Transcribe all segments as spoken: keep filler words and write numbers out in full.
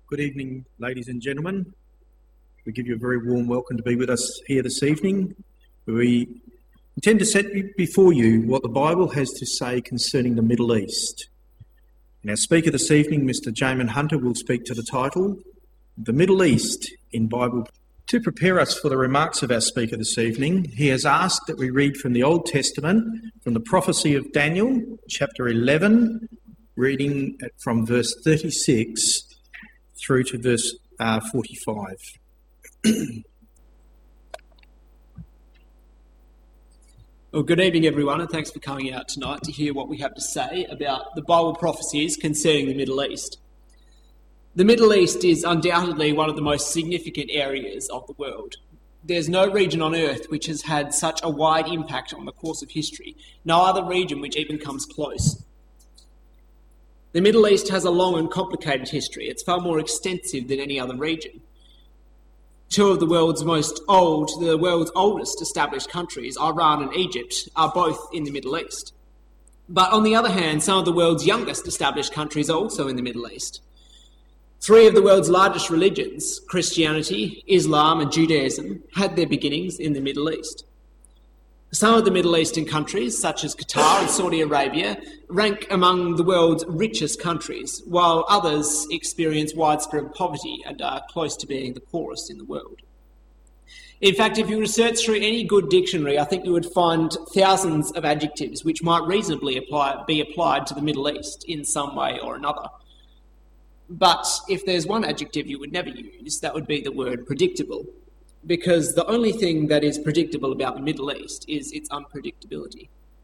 Good evening, ladies and gentlemen. We give you a very warm welcome to be with us here this evening. We intend to set before you what the Bible has to say concerning the Middle East. And our speaker this evening, Mister Jamin Hunter, will speak to the title, The Middle East in Bible. To prepare us for the remarks of our speaker this evening, he has asked that we read from the Old Testament, from the prophecy of Daniel, chapter eleven, reading from verse thirty-six through to verse uh, forty-five. Well, good evening, everyone, and thanks for coming out tonight to hear what we have to say about the Bible prophecies concerning the Middle East. The Middle East is undoubtedly one of the most significant areas of the world. There's no region on earth which has had such a wide impact on the course of history, no other region which even comes close. The Middle East has a long and complicated history. It's far more extensive than any other region. Two of the world's most old, the world's oldest established countries, Iran and Egypt, are both in the Middle East. But on the other hand, some of the world's youngest established countries are also in the Middle East. Three of the world's largest religions, Christianity, Islam and Judaism, had their beginnings in the Middle East. Some of the Middle Eastern countries, such as Qatar and Saudi Arabia, rank among the world's richest countries, while others experience widespread poverty and are close to being the poorest in the world. In fact, if you were to search through any good dictionary, I think you would find thousands of adjectives which might reasonably apply, be applied to the Middle East in some way or another. But if there's one adjective you would never use, that would be the word predictable. Because the only thing that is predictable about the Middle East is its unpredictability.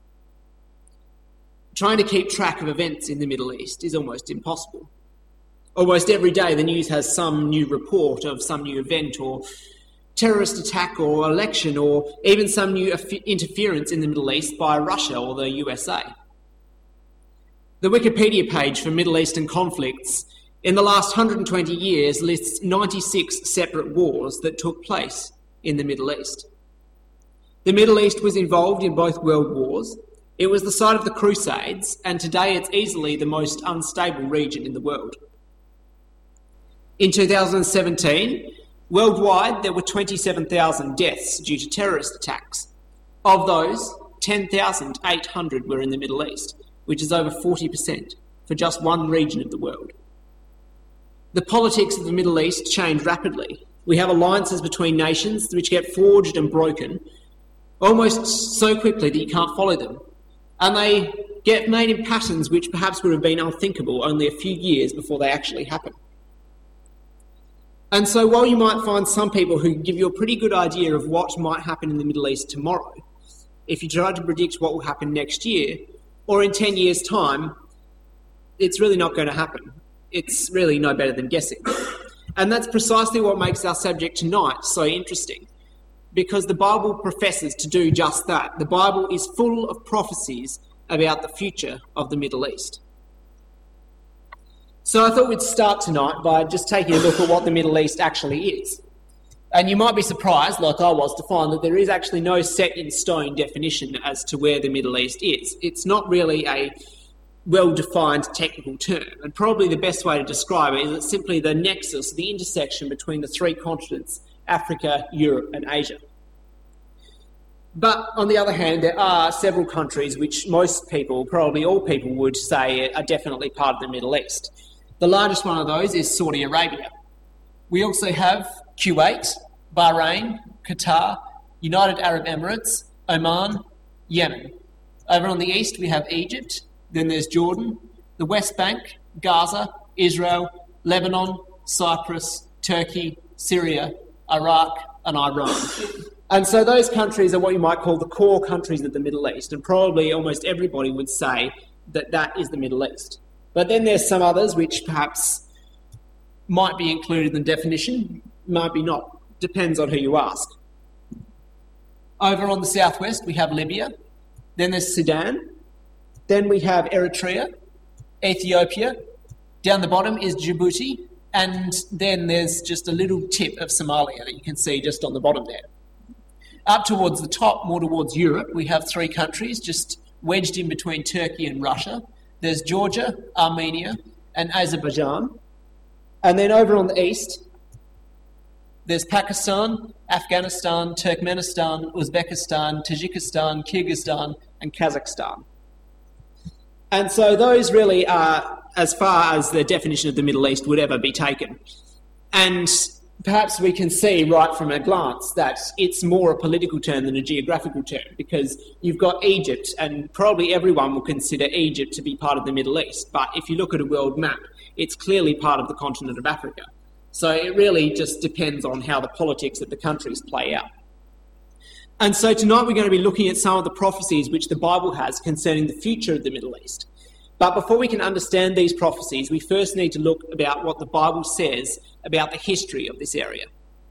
Trying to keep track of events in the Middle East is almost impossible. Almost every day the news has some new report of some new event or terrorist attack or election or even some new interference in the Middle East by Russia or the U S A. The Wikipedia page for Middle Eastern conflicts in the last one hundred twenty years lists ninety-six separate wars that took place in the Middle East. The Middle East was involved in both world wars. It was the site of the Crusades, and today it's easily the most unstable region in the world. In two thousand seventeen, worldwide there were twenty-seven thousand deaths due to terrorist attacks. Of those, ten thousand eight hundred were in the Middle East, which is over forty percent for just one region of the world. The politics of the Middle East change rapidly. We have alliances between nations which get forged and broken almost so quickly that you can't follow them. And they get made in patterns which perhaps would have been unthinkable only a few years before they actually happen. And so while you might find some people who give you a pretty good idea of what might happen in the Middle East tomorrow, if you try to predict what will happen next year, or in ten years' time, it's really not going to happen. It's really no better than guessing. And that's precisely what makes our subject tonight so interesting, because the Bible professes to do just that. The Bible is full of prophecies about the future of the Middle East. So I thought we'd start tonight by just taking a look at what the Middle East actually is. And you might be surprised, like I was, to find that there is actually no set-in-stone definition as to where the Middle East is. It's not really a well-defined technical term, and probably the best way to describe it is it's simply the nexus, the intersection between the three continents, Africa, Europe and Asia. But on the other hand, there are several countries which most people, probably all people, would say are definitely part of the Middle East. The largest one of those is Saudi Arabia. We also have Kuwait, Bahrain, Qatar, United Arab Emirates, Oman, Yemen. Over on the east we have Egypt. Then there's Jordan, the West Bank, Gaza, Israel, Lebanon, Cyprus, Turkey, Syria, Iraq and Iran. And so those countries are what you might call the core countries of the Middle East, and probably almost everybody would say that that is the Middle East. But then there's some others which perhaps might be included in the definition, might be not. Depends on who you ask. Over on the southwest we have Libya, then there's Sudan, then we have Eritrea, Ethiopia, down the bottom is Djibouti, and then there's just a little tip of Somalia that you can see just on the bottom there. Up towards the top, more towards Europe, we have three countries just wedged in between Turkey and Russia. There's Georgia, Armenia, and Azerbaijan. And then over on the east, there's Pakistan, Afghanistan, Turkmenistan, Uzbekistan, Tajikistan, Kyrgyzstan, and Kazakhstan. And so those really are as far as the definition of the Middle East would ever be taken. And perhaps we can see right from a glance that it's more a political term than a geographical term, because you've got Egypt, and probably everyone will consider Egypt to be part of the Middle East. But if you look at a world map, it's clearly part of the continent of Africa. So it really just depends on how the politics of the countries play out. And so tonight we're going to be looking at some of the prophecies which the Bible has concerning the future of the Middle East. But before we can understand these prophecies, we first need to look about what the Bible says about the history of this area.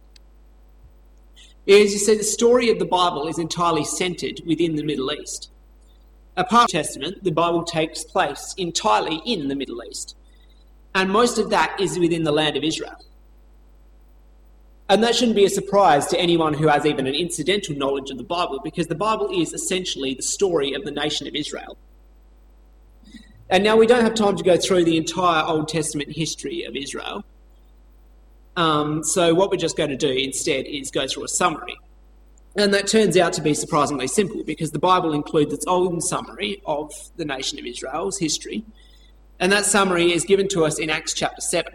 As you see, the story of the Bible is entirely centred within the Middle East. Apart from the Testament, the Bible takes place entirely in the Middle East. And most of that is within the land of Israel. And that shouldn't be a surprise to anyone who has even an incidental knowledge of the Bible, because the Bible is essentially the story of the nation of Israel. And now we don't have time to go through the entire Old Testament history of Israel. Um, so what we're just going to do instead is go through a summary. And that turns out to be surprisingly simple, because the Bible includes its own summary of the nation of Israel's history. And that summary is given to us in Acts chapter seven.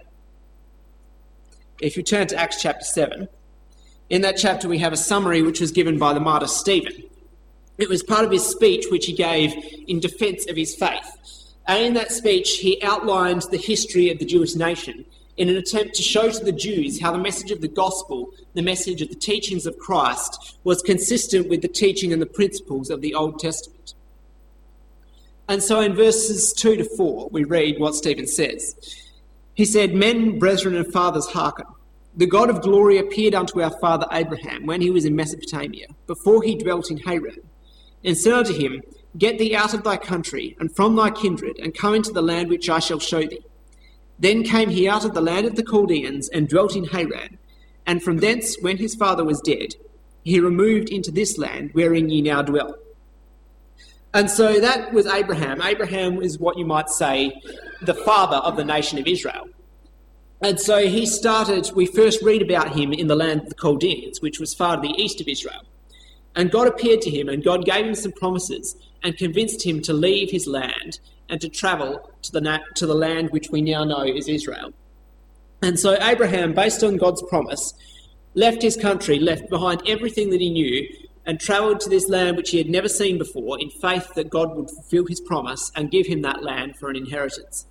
If you turn to Acts chapter seven, in that chapter we have a summary which was given by the martyr Stephen. It was part of his speech which he gave in defence of his faith. And in that speech he outlined the history of the Jewish nation in an attempt to show to the Jews how the message of the gospel, the message of the teachings of Christ, was consistent with the teaching and the principles of the Old Testament. And so in verses two to four we read what Stephen says. He said, "Men, brethren, and fathers, hearken. The God of glory appeared unto our father Abraham when he was in Mesopotamia, before he dwelt in Haran, and said unto him, Get thee out of thy country, and from thy kindred, and come into the land which I shall show thee. Then came he out of the land of the Chaldeans, and dwelt in Haran. And from thence, when his father was dead, he removed into this land wherein ye now dwell." And so that was Abraham. Abraham is what you might say the father of the nation of Israel. And so he started, we first read about him in the land of the Chaldeans, which was far to the east of Israel. And God appeared to him, and God gave him some promises and convinced him to leave his land and to travel to the, na- to the land which we now know is Israel. And so Abraham, based on God's promise, left his country, left behind everything that he knew, and travelled to this land which he had never seen before in faith that God would fulfill his promise and give him that land for an inheritance.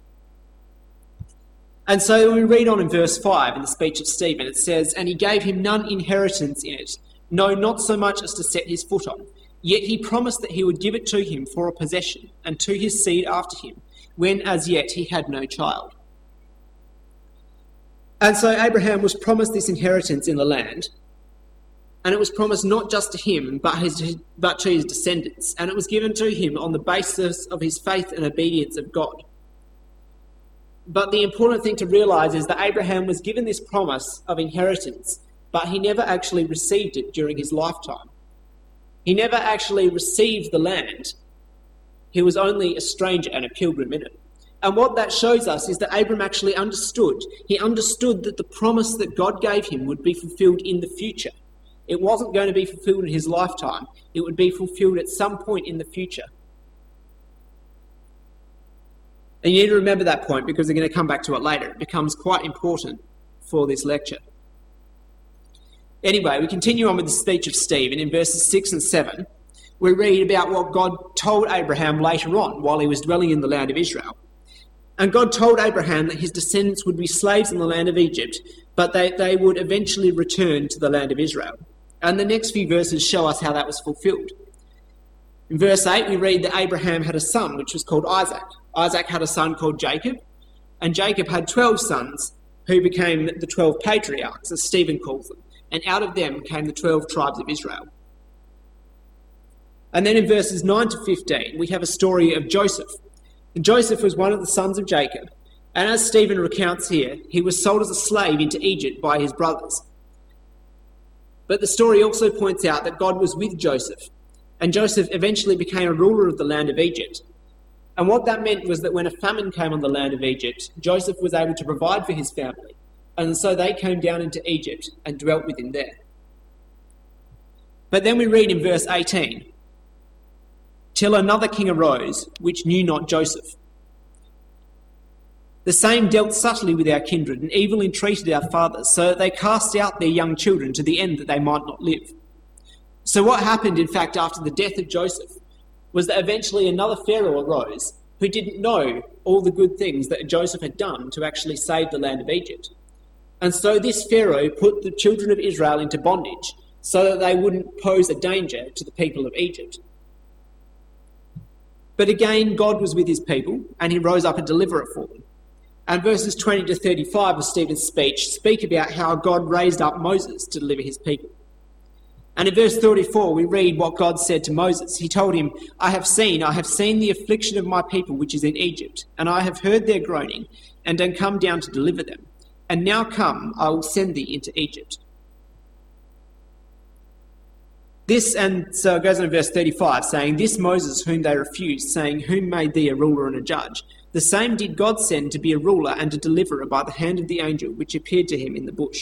And so we read on in verse five in the speech of Stephen, it says, "And he gave him none inheritance in it, no, not so much as to set his foot on. Yet he promised that he would give it to him for a possession, and to his seed after him, when as yet he had no child." And so Abraham was promised this inheritance in the land, and it was promised not just to him, but, his, but to his descendants. And it was given to him on the basis of his faith and obedience of God. But the important thing to realise is that Abraham was given this promise of inheritance, but he never actually received it during his lifetime. He never actually received the land. He was only a stranger and a pilgrim in it. And what that shows us is that Abraham actually understood. He understood that the promise that God gave him would be fulfilled in the future. It wasn't going to be fulfilled in his lifetime. It would be fulfilled at some point in the future. And you need to remember that point, because we're going to come back to it later. It becomes quite important for this lecture. Anyway, we continue on with the speech of Stephen. In verses six and seven, we read about what God told Abraham later on while he was dwelling in the land of Israel. And God told Abraham that his descendants would be slaves in the land of Egypt, but they, they would eventually return to the land of Israel. And the next few verses show us how that was fulfilled. In verse eight, we read that Abraham had a son, which was called Isaac. Isaac had a son called Jacob, and Jacob had twelve sons, who became the twelve patriarchs, as Stephen calls them. And out of them came the twelve tribes of Israel. And then in verses nine to fifteen, we have a story of Joseph. And Joseph was one of the sons of Jacob, and as Stephen recounts here, he was sold as a slave into Egypt by his brothers. But the story also points out that God was with Joseph, and Joseph eventually became a ruler of the land of Egypt. And what that meant was that when a famine came on the land of Egypt, Joseph was able to provide for his family, and so they came down into Egypt and dwelt with him there. But then we read in verse eighteen, till another king arose, which knew not Joseph. The same dealt subtly with our kindred, and evil entreated our fathers, so that they cast out their young children to the end that they might not live. So what happened, in fact, after the death of Joseph, was that eventually another Pharaoh arose who didn't know all the good things that Joseph had done to actually save the land of Egypt. And so this Pharaoh put the children of Israel into bondage so that they wouldn't pose a danger to the people of Egypt. But again, God was with his people, and he rose up a deliverer for them. And verses twenty to thirty-five of Stephen's speech speak about how God raised up Moses to deliver his people. And in verse thirty-four, we read what God said to Moses. He told him, I have seen, I have seen the affliction of my people which is in Egypt, and I have heard their groaning, and am come down to deliver them. And now come, I will send thee into Egypt. This, and so it goes on in verse thirty-five, saying, this Moses whom they refused, saying, whom made thee a ruler and a judge? The same did God send to be a ruler and a deliverer by the hand of the angel which appeared to him in the bush.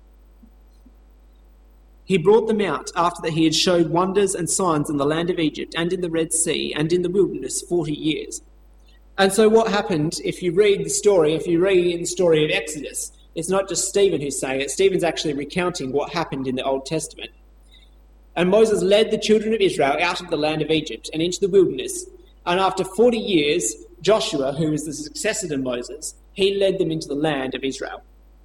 He brought them out after that he had showed wonders and signs in the land of Egypt and in the Red Sea and in the wilderness forty years. And so what happened, if you read the story, if you read in the story of Exodus, it's not just Stephen who's saying it. Stephen's actually recounting what happened in the Old Testament. And Moses led the children of Israel out of the land of Egypt and into the wilderness. And after forty years, Joshua, who was the successor to Moses, he led them into the land of Israel.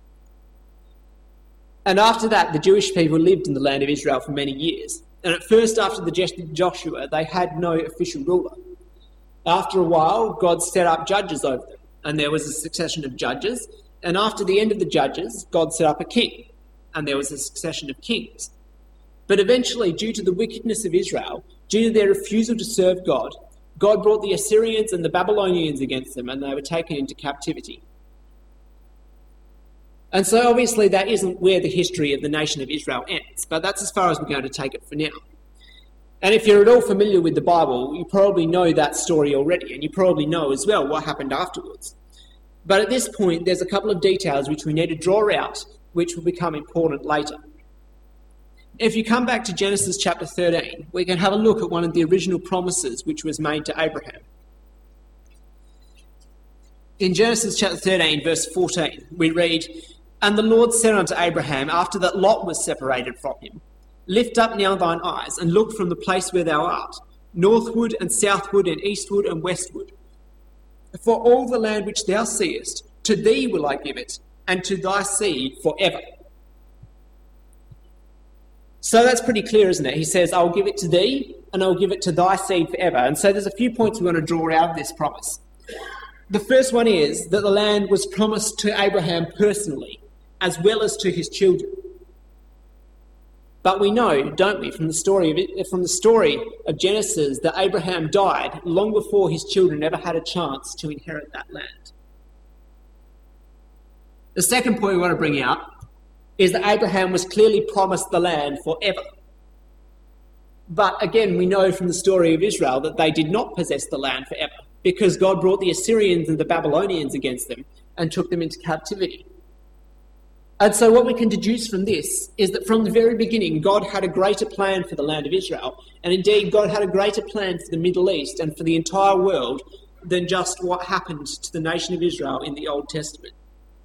And after that, the Jewish people lived in the land of Israel for many years. And at first, after the death of Joshua, they had no official ruler. After a while, God set up judges over them, and there was a succession of judges. And after the end of the judges, God set up a king, and there was a succession of kings. But eventually, due to the wickedness of Israel, due to their refusal to serve God, God brought the Assyrians and the Babylonians against them, and they were taken into captivity. And so obviously that isn't where the history of the nation of Israel ends, but that's as far as we're going to take it for now. And if you're at all familiar with the Bible, you probably know that story already, and you probably know as well what happened afterwards. But at this point, there's a couple of details which we need to draw out, which will become important later. If you come back to Genesis chapter thirteen, we can have a look at one of the original promises which was made to Abraham. In Genesis chapter thirteen, verse fourteen, we read, and the Lord said unto Abraham, after that Lot was separated from him, lift up now thine eyes, and look from the place where thou art, northward and southward and eastward and westward. For all the land which thou seest, to thee will I give it, and to thy seed forever. So that's pretty clear, isn't it? He says, I'll give it to thee, and I'll give it to thy seed forever. And so there's a few points we want to draw out of this promise. The first one is that the land was promised to Abraham personally, as well as to his children. But we know, don't we, from the story of it, from the story of Genesis, that Abraham died long before his children ever had a chance to inherit that land. The second point we want to bring out is that Abraham was clearly promised the land forever. But again, we know from the story of Israel that they did not possess the land forever, because God brought the Assyrians and the Babylonians against them and took them into captivity. And so what we can deduce from this is that from the very beginning, God had a greater plan for the land of Israel, and indeed God had a greater plan for the Middle East and for the entire world than just what happened to the nation of Israel in the Old Testament.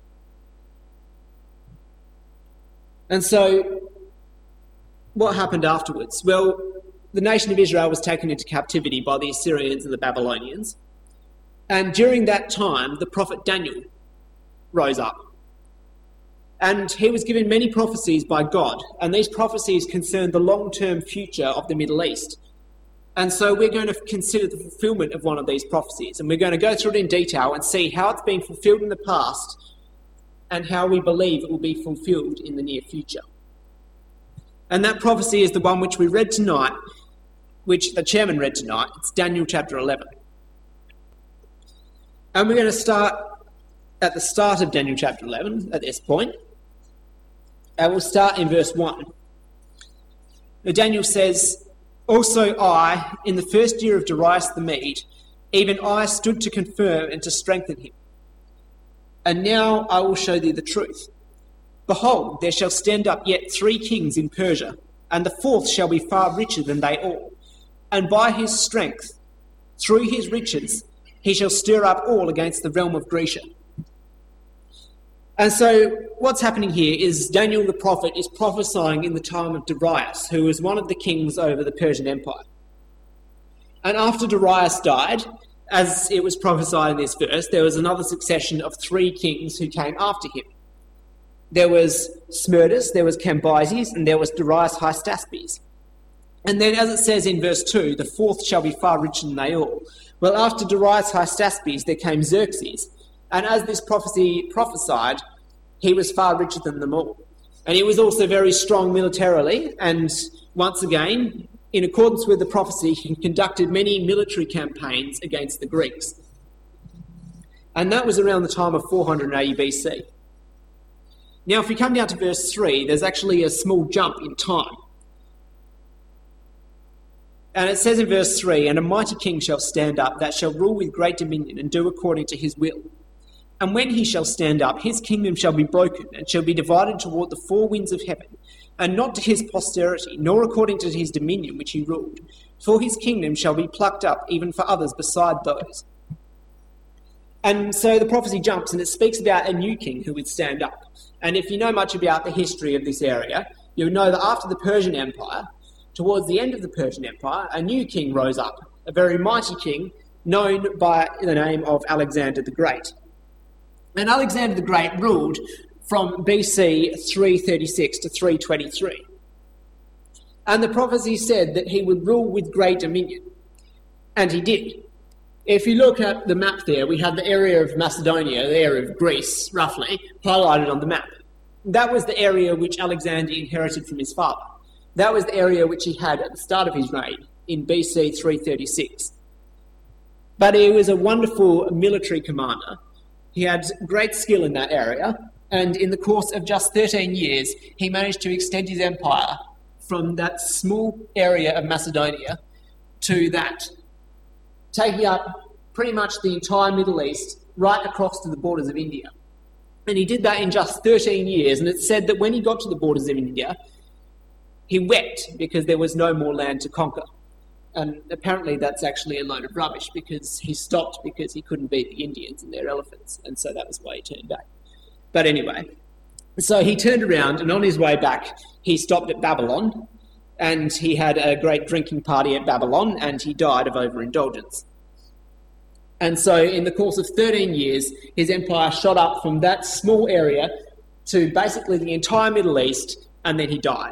And so, what happened afterwards? Well, the nation of Israel was taken into captivity by the Assyrians and the Babylonians. And during that time, the prophet Daniel rose up. And he was given many prophecies by God. And these prophecies concerned the long-term future of the Middle East. And so we're going to consider the fulfillment of one of these prophecies. And we're going to go through it in detail and see how it's been fulfilled in the past and how we believe it will be fulfilled in the near future. And that prophecy is the one which we read tonight, which the chairman read tonight. It's Daniel chapter eleven. And we're going to start at the start of Daniel chapter eleven at this point. And we'll start in verse one. Now Daniel says, also I, in the first year of Darius the Mede, even I stood to confirm and to strengthen him. And now I will show thee the truth. Behold, there shall stand up yet three kings in Persia, and the fourth shall be far richer than they all. And by his strength, through his riches, he shall stir up all against the realm of Grecia. And so what's happening here is Daniel the prophet is prophesying in the time of Darius, who was one of the kings over the Persian Empire. And after Darius died, as it was prophesied in this verse, there was another succession of three kings who came after him. There was Smerdis, there was Cambyses, and there was Darius Hystaspes. And then, as it says in verse two, the fourth shall be far richer than they all. Well, after Darius Hystaspes, there came Xerxes. And as this prophecy prophesied, he was far richer than them all. And he was also very strong militarily. And once again, in accordance with the prophecy, he conducted many military campaigns against the Greeks. And that was around the time of four hundred eighty B C. Now, if we come down to verse three, there's actually a small jump in time. And it says in verse three, "And a mighty king shall stand up, that shall rule with great dominion, and do according to his will. And when he shall stand up, his kingdom shall be broken, and shall be divided toward the four winds of heaven, and not to his posterity, nor according to his dominion which he ruled. For his kingdom shall be plucked up, even for others beside those." And so the prophecy jumps, and it speaks about a new king who would stand up. And if you know much about the history of this area, you'll know that after the Persian Empire, towards the end of the Persian Empire, a new king rose up, a very mighty king, known by the name of Alexander the Great. And Alexander the Great ruled from B C three thirty-six to three twenty-three. And the prophecy said that he would rule with great dominion. And he did. If you look at the map there, we have the area of Macedonia, the area of Greece, roughly, highlighted on the map. That was the area which Alexander inherited from his father. That was the area which he had at the start of his reign, in B C three thirty-six. But he was a wonderful military commander. He had great skill in that area, and in the course of just thirteen years, he managed to extend his empire from that small area of Macedonia to that, taking up pretty much the entire Middle East, right across to the borders of India. And he did that in just thirteen years, and it's said that when he got to the borders of India, he wept because there was no more land to conquer. And apparently that's actually a load of rubbish, because he stopped because he couldn't beat the Indians and their elephants, and so that was why he turned back. But anyway, so he turned around, and on his way back, he stopped at Babylon, and he had a great drinking party at Babylon, and he died of overindulgence. And so in the course of thirteen years, his empire shot up from that small area to basically the entire Middle East, and then he died.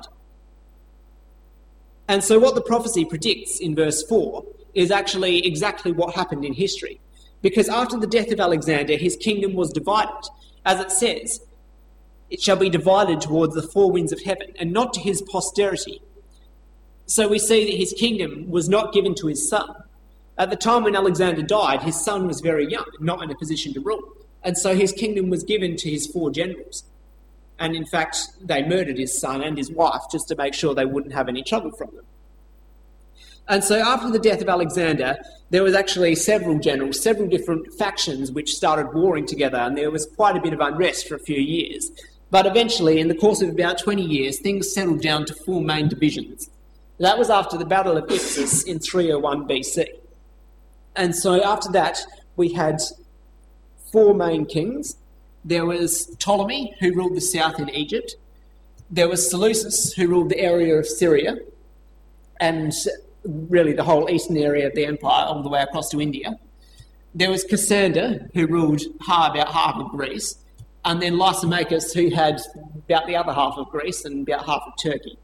And so what the prophecy predicts in verse four is actually exactly what happened in history. Because after the death of Alexander, his kingdom was divided. As it says, it shall be divided towards the four winds of heaven, and not to his posterity. So we see that his kingdom was not given to his son. At the time when Alexander died, his son was very young, not in a position to rule. And so his kingdom was given to his four generals. And in fact, they murdered his son and his wife just to make sure they wouldn't have any trouble from them. And so after the death of Alexander, there was actually several generals, several different factions which started warring together, and there was quite a bit of unrest for a few years. But eventually, in the course of about twenty years, things settled down to four main divisions. That was after the Battle of Ipsus in three oh one B C. And so after that, we had four main kings. There was Ptolemy, who ruled the south in Egypt. There was Seleucus, who ruled the area of Syria, and really the whole eastern area of the empire, all the way across to India. There was Cassander, who ruled about half of Greece, and then Lysimachus, who had about the other half of Greece and about half of Turkey.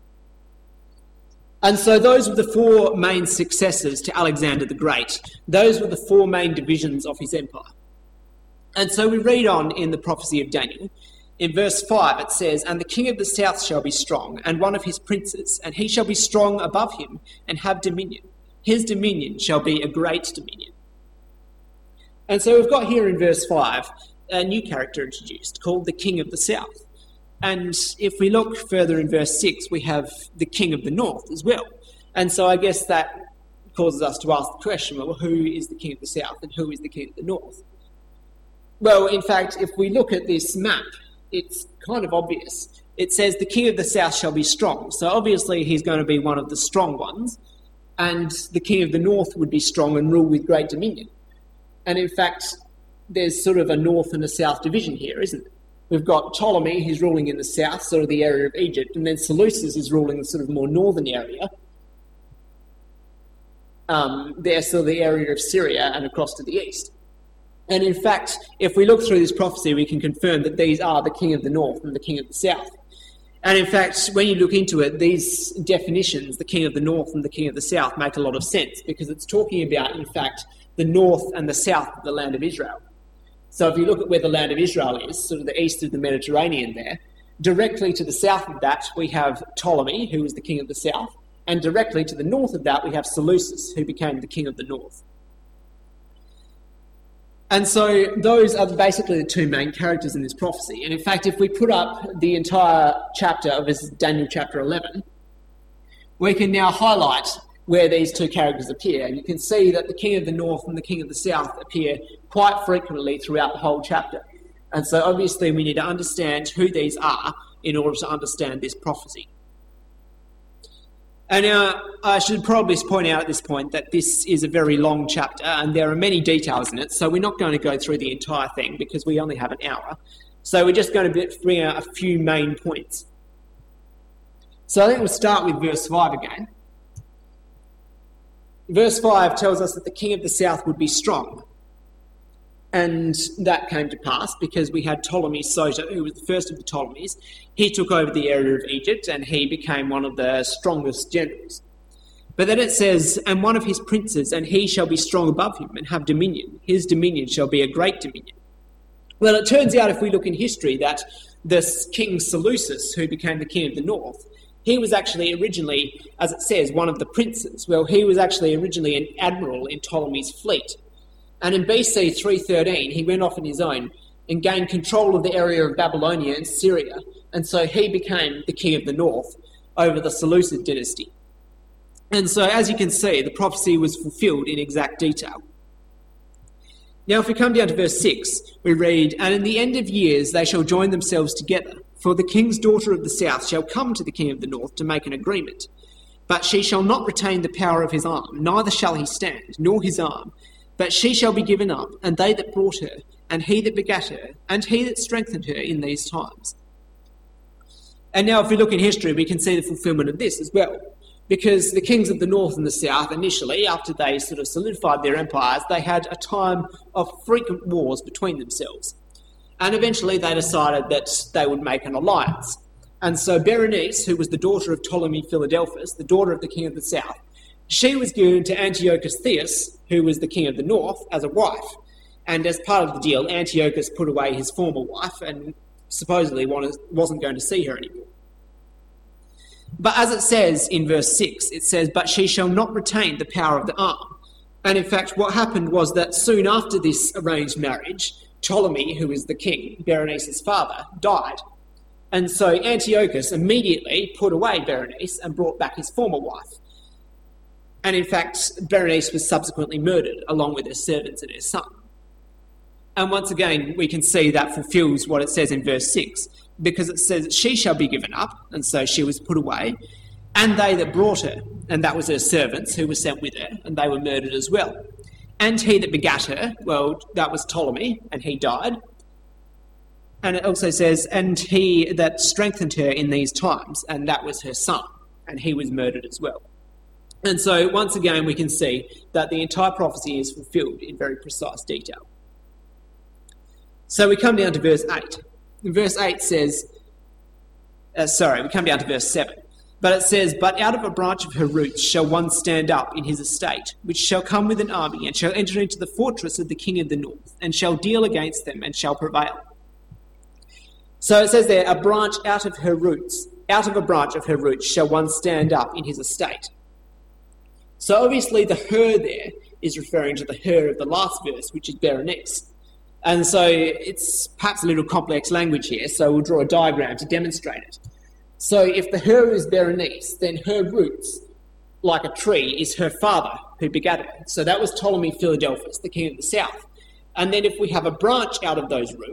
And so those were the four main successors to Alexander the Great. Those were the four main divisions of his empire. And so we read on in the prophecy of Daniel. In verse five it says, "And the king of the south shall be strong, and one of his princes, and he shall be strong above him, and have dominion. His dominion shall be a great dominion." And so we've got here in verse five a new character introduced, called the king of the south. And if we look further in verse six, we have the king of the north as well. And so I guess that causes us to ask the question, well, who is the king of the south and who is the king of the north? Well, in fact, if we look at this map it's kind of obvious. It says the king of the south shall be strong. So obviously he's going to be one of the strong ones. And the king of the north would be strong and rule with great dominion. And in fact, there's sort of a north and a south division here, isn't it? We've got Ptolemy, who's ruling in the south, sort of the area of Egypt, and then Seleucus is ruling the sort of more northern area. Um, they're sort of the area of Syria and across to the east. And in fact, if we look through this prophecy, we can confirm that these are the king of the north and the king of the south. And in fact, when you look into it, these definitions, the king of the north and the king of the south, make a lot of sense because it's talking about, in fact, the north and the south of the land of Israel. So if you look at where the land of Israel is, sort of the east of the Mediterranean there, directly to the south of that we have Ptolemy, who was the king of the south, and directly to the north of that we have Seleucus, who became the king of the north. And so those are basically the two main characters in this prophecy. And in fact, if we put up the entire chapter of this Daniel chapter eleven, we can now highlight where these two characters appear. And you can see that the king of the north and the king of the south appear quite frequently throughout the whole chapter. And so obviously we need to understand who these are in order to understand this prophecy. And now I should probably point out at this point that this is a very long chapter and there are many details in it, so we're not going to go through the entire thing because we only have an hour. So we're just going to bring out a few main points. So I think we'll start with verse five again. Verse five tells us that the king of the south would be strong. And that came to pass because we had Ptolemy Soter, who was the first of the Ptolemies. He took over the area of Egypt and he became one of the strongest generals. But then it says, and one of his princes, and he shall be strong above him and have dominion. His dominion shall be a great dominion. Well, it turns out if we look in history that this King Seleucus, who became the king of the north, he was actually originally, as it says, one of the princes. Well, he was actually originally an admiral in Ptolemy's fleet. And in B C three thirteen, he went off on his own and gained control of the area of Babylonia and Syria. And so he became the king of the north over the Seleucid dynasty. And so, as you can see, the prophecy was fulfilled in exact detail. Now, if we come down to verse six, we read, and in the end of years they shall join themselves together, for the king's daughter of the south shall come to the king of the north to make an agreement. But she shall not retain the power of his arm, neither shall he stand, nor his arm. But she shall be given up, and they that brought her, and he that begat her, and he that strengthened her in these times. And now if we look in history, we can see the fulfilment of this as well. Because the kings of the north and the south, initially, after they sort of solidified their empires, they had a time of frequent wars between themselves. And eventually they decided that they would make an alliance. And so Berenice, who was the daughter of Ptolemy Philadelphus, the daughter of the king of the south, she was given to Antiochus Theus, who was the king of the north, as a wife. And as part of the deal, Antiochus put away his former wife and supposedly wasn't going to see her anymore. But as it says in verse six, it says, but she shall not retain the power of the arm. And in fact, what happened was that soon after this arranged marriage, Ptolemy, who is the king, Berenice's father, died. And so Antiochus immediately put away Berenice and brought back his former wife. And in fact, Berenice was subsequently murdered, along with her servants and her son. And once again, we can see that fulfills what it says in verse six, because it says, she shall be given up, and so she was put away, and they that brought her, and that was her servants who were sent with her, and they were murdered as well. And he that begat her, well, that was Ptolemy, and he died. And it also says, and he that strengthened her in these times, and that was her son, and he was murdered as well. And so, once again, we can see that the entire prophecy is fulfilled in very precise detail. So we come down to verse eight. Verse eight says, uh, sorry, we come down to verse seven. But it says, but out of a branch of her roots shall one stand up in his estate, which shall come with an army, and shall enter into the fortress of the king of the north, and shall deal against them, and shall prevail. So it says there, a branch out of her roots, out of a branch of her roots shall one stand up in his estate. So obviously the her there is referring to the her of the last verse, which is Berenice. And so it's perhaps a little complex language here, so we'll draw a diagram to demonstrate it. So if the her is Berenice, then her roots, like a tree, is her father who begat her. So that was Ptolemy Philadelphus, the king of the south. And then if we have a branch out of those roots,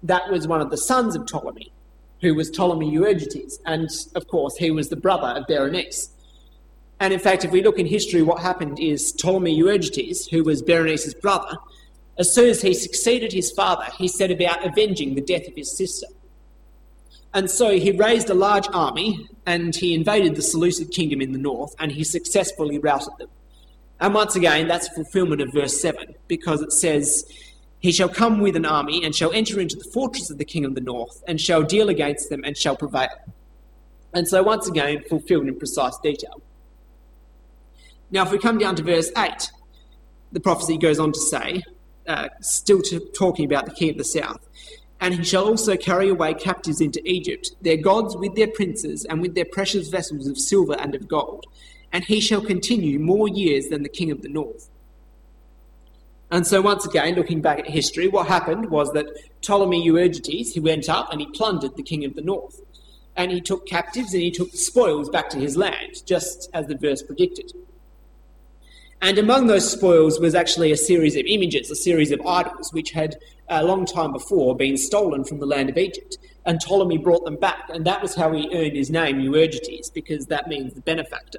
that was one of the sons of Ptolemy, who was Ptolemy Euergetes, and of course he was the brother of Berenice. And in fact, if we look in history, what happened is Ptolemy Euergetes, who was Berenice's brother, as soon as he succeeded his father, he set about avenging the death of his sister. And so he raised a large army, and he invaded the Seleucid kingdom in the north, and he successfully routed them. And once again, that's a fulfillment of verse seven, because it says, "He shall come with an army, and shall enter into the fortress of the king of the north, and shall deal against them, and shall prevail." And so once again, fulfilled in precise detail. Now, if we come down to verse eight, the prophecy goes on to say, uh, still to, talking about the king of the south, "And he shall also carry away captives into Egypt, their gods with their princes, and with their precious vessels of silver and of gold. And he shall continue more years than the king of the north." And so once again, looking back at history, what happened was that Ptolemy Euergetes, he went up and he plundered the king of the north. And he took captives and he took spoils back to his land, just as the verse predicted. And among those spoils was actually a series of images, a series of idols, which had a long time before been stolen from the land of Egypt. And Ptolemy brought them back, and that was how he earned his name, Euergetes, because that means the benefactor.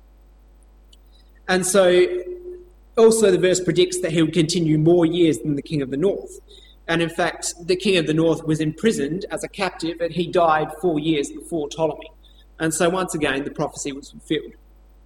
And so also the verse predicts that he would continue more years than the king of the north. And in fact, the king of the north was imprisoned as a captive, and he died four years before Ptolemy. And so once again, the prophecy was fulfilled.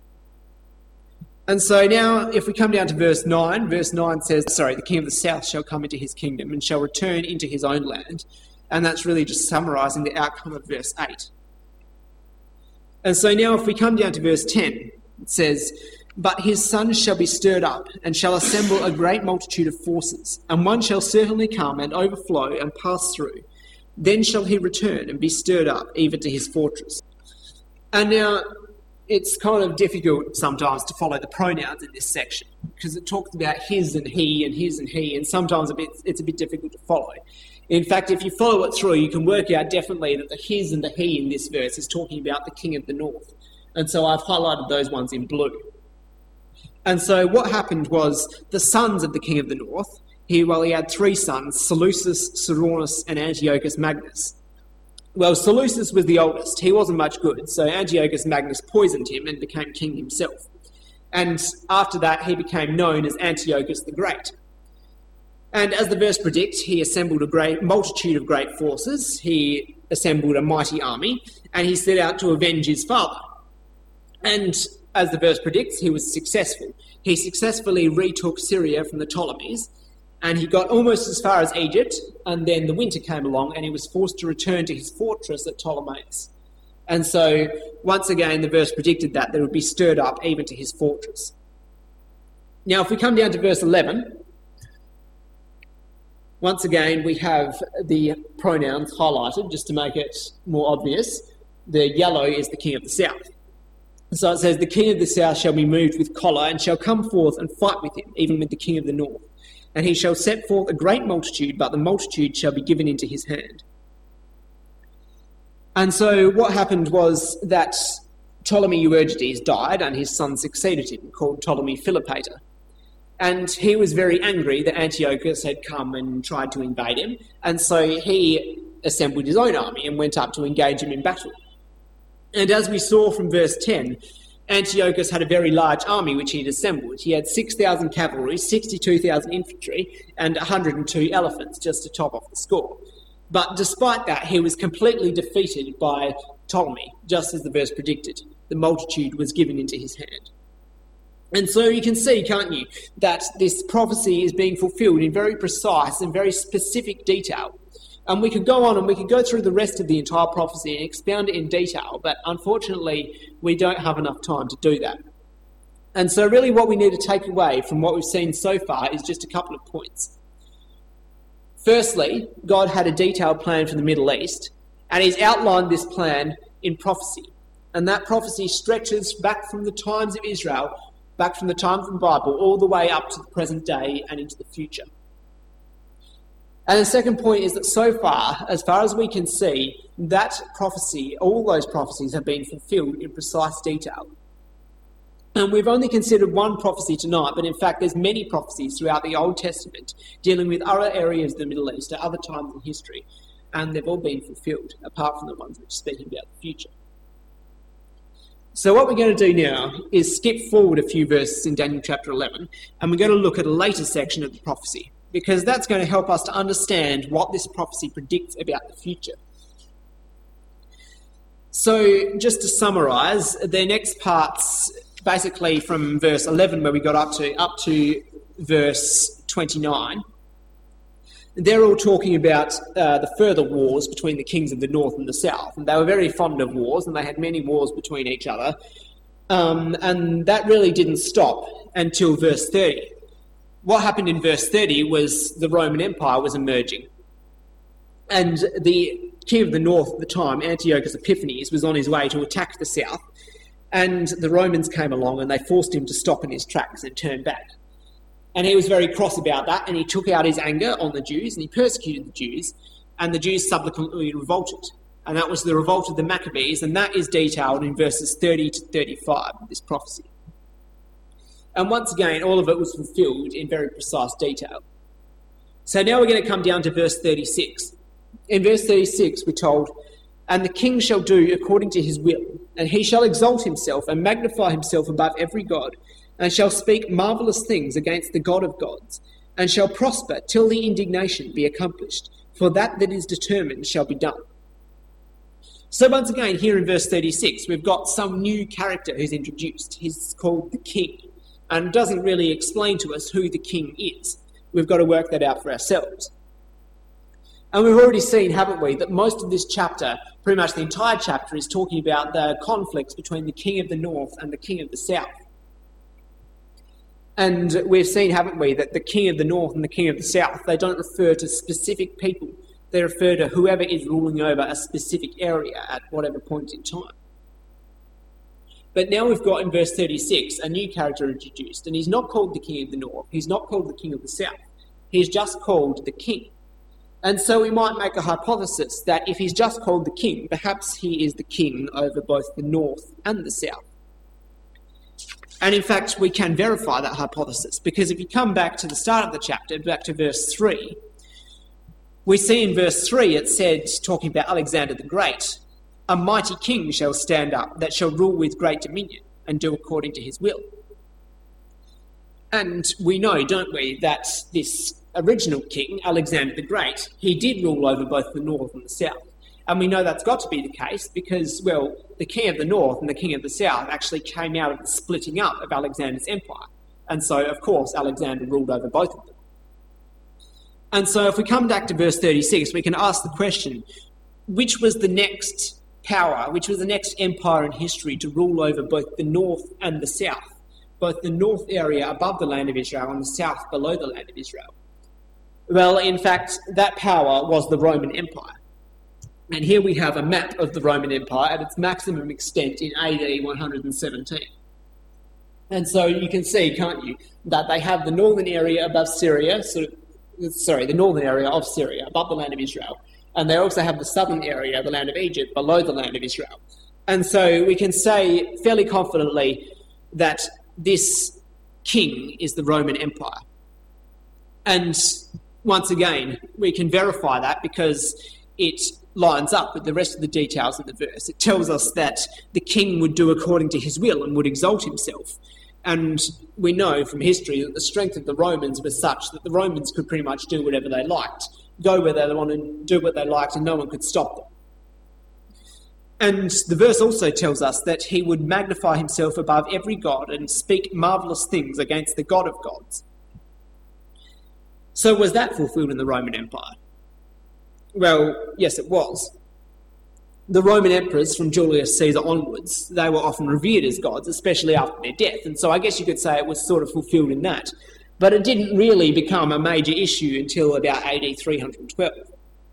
And so now, if we come down to verse nine, verse nine says, sorry, the king of the south shall come into his kingdom and shall return into his own land. And that's really just summarising the outcome of verse eight. And so now if we come down to verse ten, it says, "But his sons shall be stirred up, and shall assemble a great multitude of forces, and one shall certainly come and overflow and pass through. Then shall he return and be stirred up, even to his fortress." And now, it's kind of difficult sometimes to follow the pronouns in this section, because it talks about his and he and his and he, and sometimes a bit, it's a bit difficult to follow. In fact, if you follow it through, you can work out definitely that the his and the he in this verse is talking about the king of the north. And so I've highlighted those ones in blue. And so what happened was the sons of the king of the north, he, well, he had three sons, Seleucus, Ceraunus, and Antiochus Magnus. Well, Seleucus was the oldest. He wasn't much good, so Antiochus Magnus poisoned him and became king himself. And after that, he became known as Antiochus the Great. And as the verse predicts, he assembled a great multitude of great forces. He assembled a mighty army, and he set out to avenge his father. And as the verse predicts, he was successful. He successfully retook Syria from the Ptolemies, and he got almost as far as Egypt, and then the winter came along and he was forced to return to his fortress at Ptolemais. And so, once again, the verse predicted that they would be stirred up even to his fortress. Now, if we come down to verse eleven, once again, we have the pronouns highlighted just to make it more obvious. The yellow is the king of the south. So it says, "The king of the south shall be moved with choler, and shall come forth and fight with him, even with the king of the north. And he shall set forth a great multitude, but the multitude shall be given into his hand." And so what happened was that Ptolemy Euergetes died, and his son succeeded him, called Ptolemy Philopator. And he was very angry that Antiochus had come and tried to invade him, and so he assembled his own army and went up to engage him in battle. And as we saw from verse ten, Antiochus had a very large army which he'd assembled. He had six thousand cavalry, sixty-two thousand infantry, and one hundred two elephants, just to top off the score. But despite that, he was completely defeated by Ptolemy, just as the verse predicted. The multitude was given into his hand. And so you can see, can't you, that this prophecy is being fulfilled in very precise and very specific detail. And we could go on and we could go through the rest of the entire prophecy and expound it in detail, but unfortunately we don't have enough time to do that. And so really what we need to take away from what we've seen so far is just a couple of points. Firstly, God had a detailed plan for the Middle East, and he's outlined this plan in prophecy. And that prophecy stretches back from the times of Israel, back from the time of the Bible, all the way up to the present day and into the future. And the second point is that so far, as far as we can see, that prophecy, all those prophecies have been fulfilled in precise detail. And we've only considered one prophecy tonight, but in fact there's many prophecies throughout the Old Testament dealing with other areas of the Middle East at other times in history, and they've all been fulfilled, apart from the ones which are speaking about the future. So what we're going to do now is skip forward a few verses in Daniel chapter eleven, and we're going to look at a later section of the prophecy, because that's going to help us to understand what this prophecy predicts about the future. So just to summarise, the next parts, basically from verse eleven where we got up to, up to verse twenty-nine, they're all talking about uh, the further wars between the kings of the north and the south. And they were very fond of wars, and they had many wars between each other. Um, and that really didn't stop until verse thirty. What happened in verse thirty was the Roman Empire was emerging. And the king of the north at the time, Antiochus Epiphanes, was on his way to attack the south. And the Romans came along and they forced him to stop in his tracks and turn back. And he was very cross about that, and he took out his anger on the Jews, and he persecuted the Jews, and the Jews subsequently revolted. And that was the revolt of the Maccabees, and that is detailed in verses thirty to thirty-five of this prophecy. And once again, all of it was fulfilled in very precise detail. So now we're going to come down to verse thirty-six. In verse thirty-six, we're told, "And the king shall do according to his will, and he shall exalt himself and magnify himself above every god, and shall speak marvellous things against the God of gods, and shall prosper till the indignation be accomplished, for that that is determined shall be done." So once again, here in verse thirty-six, we've got some new character who's introduced. He's called the king, and doesn't really explain to us who the king is. We've got to work that out for ourselves. And we've already seen, haven't we, that most of this chapter, pretty much the entire chapter, is talking about the conflicts between the king of the north and the king of the south. And we've seen, haven't we, that the king of the north and the king of the south, they don't refer to specific people. They refer to whoever is ruling over a specific area at whatever point in time. But now we've got in verse thirty-six a new character introduced, and he's not called the king of the north, he's not called the king of the south, he's just called the king. And so we might make a hypothesis that if he's just called the king, perhaps he is the king over both the north and the south. And in fact, we can verify that hypothesis, because if you come back to the start of the chapter, back to verse three, we see in verse three it said, talking about Alexander the Great, "A mighty king shall stand up, that shall rule with great dominion, and do according to his will." And we know, don't we, that this original king, Alexander the Great, he did rule over both the north and the south. And we know that's got to be the case because, well, the king of the north and the king of the south actually came out of the splitting up of Alexander's empire. And so, of course, Alexander ruled over both of them. And so if we come back to verse thirty-six, we can ask the question, which was the next power, which was the next empire in history to rule over both the north and the south, both the north area above the land of Israel and the south below the land of Israel? Well, in fact, that power was the Roman Empire. And here we have a map of the Roman Empire at its maximum extent in A D one hundred seventeen. And so you can see, can't you, that they have the northern area above Syria, sort of, sorry, the northern area of Syria above the land of Israel. And they also have the southern area, the land of Egypt, below the land of Israel. And so we can say fairly confidently that this king is the Roman Empire. And once again, we can verify that because it lines up with the rest of the details of the verse. It tells us that the king would do according to his will and would exalt himself. And we know from history that the strength of the Romans was such that the Romans could pretty much do whatever they liked, go where they wanted, and do what they liked, and no one could stop them. And the verse also tells us that he would magnify himself above every god and speak marvellous things against the God of gods. So was that fulfilled in the Roman Empire? Well, yes, it was. The Roman emperors, from Julius Caesar onwards, they were often revered as gods, especially after their death. And so I guess you could say it was sort of fulfilled in that. But it didn't really become a major issue until about A D three hundred twelve.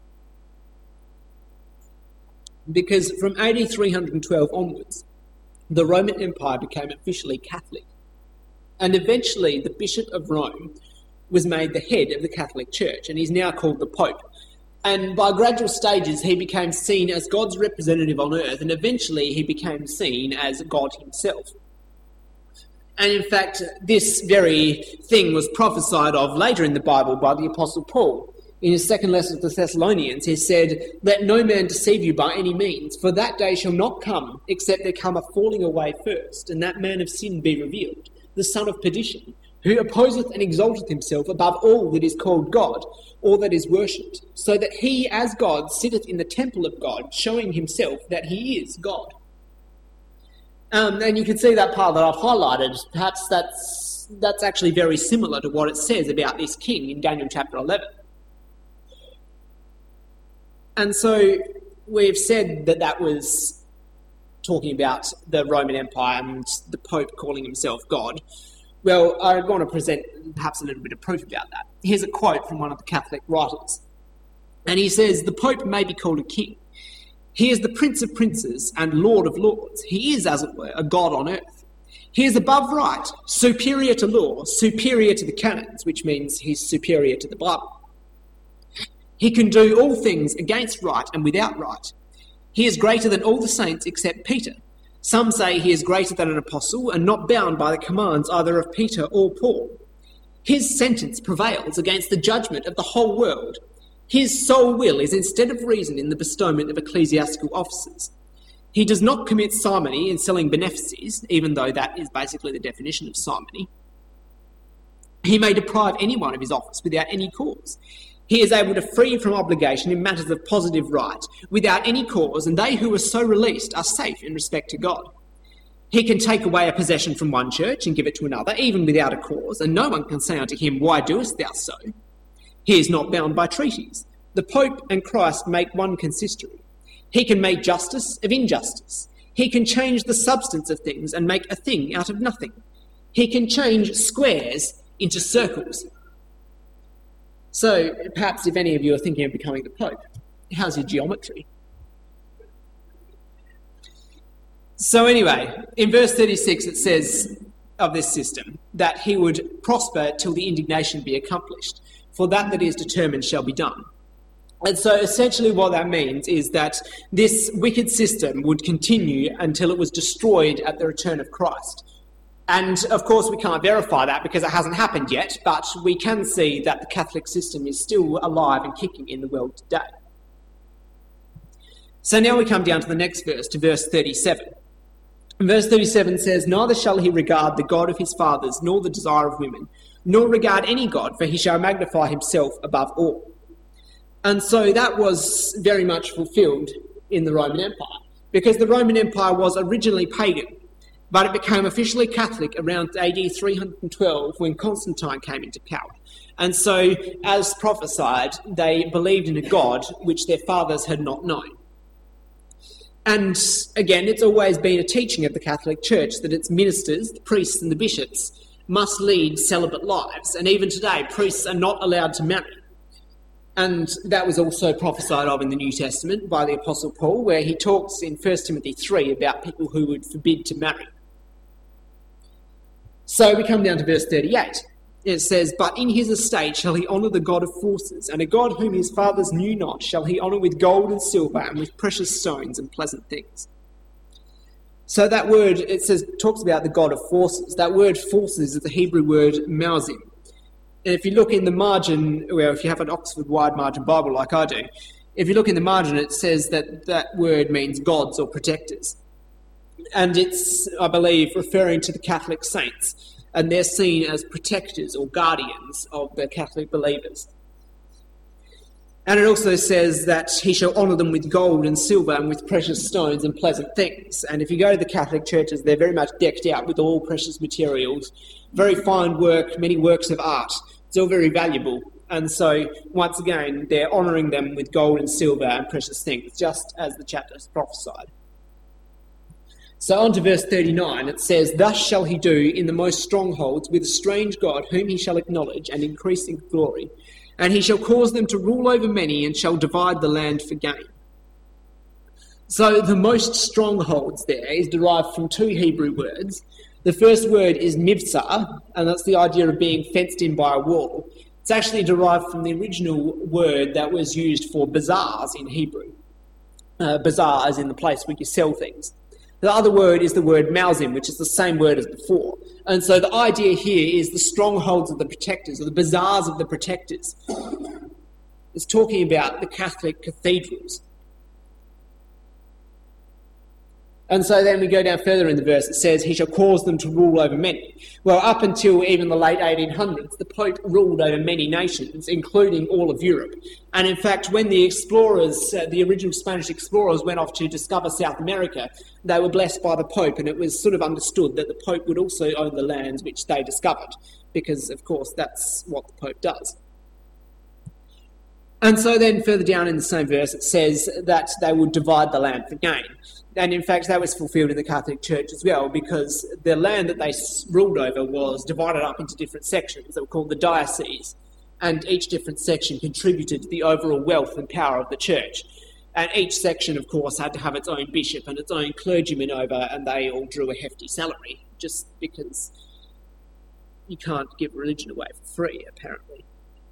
Because from A D three hundred twelve onwards, the Roman Empire became officially Catholic. And eventually the Bishop of Rome was made the head of the Catholic Church, and he's now called the Pope. And by gradual stages, he became seen as God's representative on earth, and eventually he became seen as God himself. And in fact, this very thing was prophesied of later in the Bible by the Apostle Paul. In his second letter to the Thessalonians, he said, "Let no man deceive you by any means, for that day shall not come, except there come a falling away first, and that man of sin be revealed, the son of perdition, who opposeth and exalteth himself above all that is called God, or that is worshipped, so that he as God sitteth in the temple of God, showing himself that he is God." Um, and you can see that part that I've highlighted. Perhaps that's, that's actually very similar to what it says about this king in Daniel chapter eleven. And so we've said that that was talking about the Roman Empire and the Pope calling himself God. Well, I want to present perhaps a little bit of proof about that. Here's a quote from one of the Catholic writers. And he says, "The Pope may be called a king. He is the Prince of Princes and Lord of Lords. He is, as it were, a God on earth. He is above right, superior to law, superior to the canons," which means he's superior to the Bible. "He can do all things against right and without right. He is greater than all the saints except Peter. Some say he is greater than an apostle and not bound by the commands either of Peter or Paul. His sentence prevails against the judgment of the whole world. His sole will is instead of reason in the bestowment of ecclesiastical offices. He does not commit simony in selling benefices, even though that is basically the definition of simony. He may deprive anyone of his office without any cause. He is able to free from obligation in matters of positive right, without any cause, and they who are so released are safe in respect to God. He can take away a possession from one church and give it to another, even without a cause, and no one can say unto him, Why doest thou so? He is not bound by treaties. The Pope and Christ make one consistory. He can make justice of injustice. He can change the substance of things and make a thing out of nothing. He can change squares into circles." So, perhaps if any of you are thinking of becoming the Pope, how's your geometry? So anyway, in verse thirty-six it says of this system that he would prosper till the indignation be accomplished, for that that is determined shall be done. And so essentially what that means is that this wicked system would continue until it was destroyed at the return of Christ. And of course we can't verify that because it hasn't happened yet, but we can see that the Catholic system is still alive and kicking in the world today. So now we come down to the next verse, to verse thirty-seven. And verse thirty-seven says, "Neither shall he regard the God of his fathers, nor the desire of women, nor regard any God, for he shall magnify himself above all." And so that was very much fulfilled in the Roman Empire, because the Roman Empire was originally pagan, but it became officially Catholic around A D three twelve when Constantine came into power. And so, as prophesied, they believed in a God which their fathers had not known. And again, it's always been a teaching of the Catholic Church that its ministers, the priests and the bishops, must lead celibate lives. And even today, priests are not allowed to marry. And that was also prophesied of in the New Testament by the Apostle Paul, where he talks in First Timothy three about people who would forbid to marry. So we come down to verse thirty-eight. It says, "But in his estate shall he honour the God of forces, and a God whom his fathers knew not shall he honour with gold and silver and with precious stones and pleasant things." So that word, it says, talks about the God of forces. That word forces is the Hebrew word mauzim. And if you look in the margin, well, if you have an Oxford Wide Margin Bible like I do, if you look in the margin, it says that that word means gods or protectors. And it's, I believe, referring to the Catholic saints. And they're seen as protectors or guardians of the Catholic believers. And it also says that he shall honour them with gold and silver and with precious stones and pleasant things. And if you go to the Catholic churches, they're very much decked out with all precious materials, very fine work, many works of art. It's all very valuable. And so, once again, they're honouring them with gold and silver and precious things, just as the chapter has prophesied. So on to verse thirty-nine, it says, "Thus shall he do in the most strongholds with a strange God, whom he shall acknowledge and increase in glory. And he shall cause them to rule over many and shall divide the land for gain." So the most strongholds there is derived from two Hebrew words. The first word is mivsar, and that's the idea of being fenced in by a wall. It's actually derived from the original word that was used for bazaars in Hebrew. Uh, bazaar as in the place where you sell things. The other word is the word mauzim, which is the same word as before. And so the idea here is the strongholds of the protectors, or the bazaars of the protectors. It's talking about the Catholic cathedrals. And so then we go down further in the verse. It says, he shall cause them to rule over many. Well, up until even the late eighteen hundreds, the Pope ruled over many nations, including all of Europe. And in fact, when the explorers, uh, the original Spanish explorers, went off to discover South America, they were blessed by the Pope, and it was sort of understood that the Pope would also own the lands which they discovered, because, of course, that's what the Pope does. And so then further down in the same verse, it says that they would divide the land for gain. And in fact, that was fulfilled in the Catholic Church as well, because the land that they ruled over was divided up into different sections that were called the dioceses. And each different section contributed to the overall wealth and power of the church. And each section, of course, had to have its own bishop and its own clergyman over, and they all drew a hefty salary, just because you can't give religion away for free, apparently.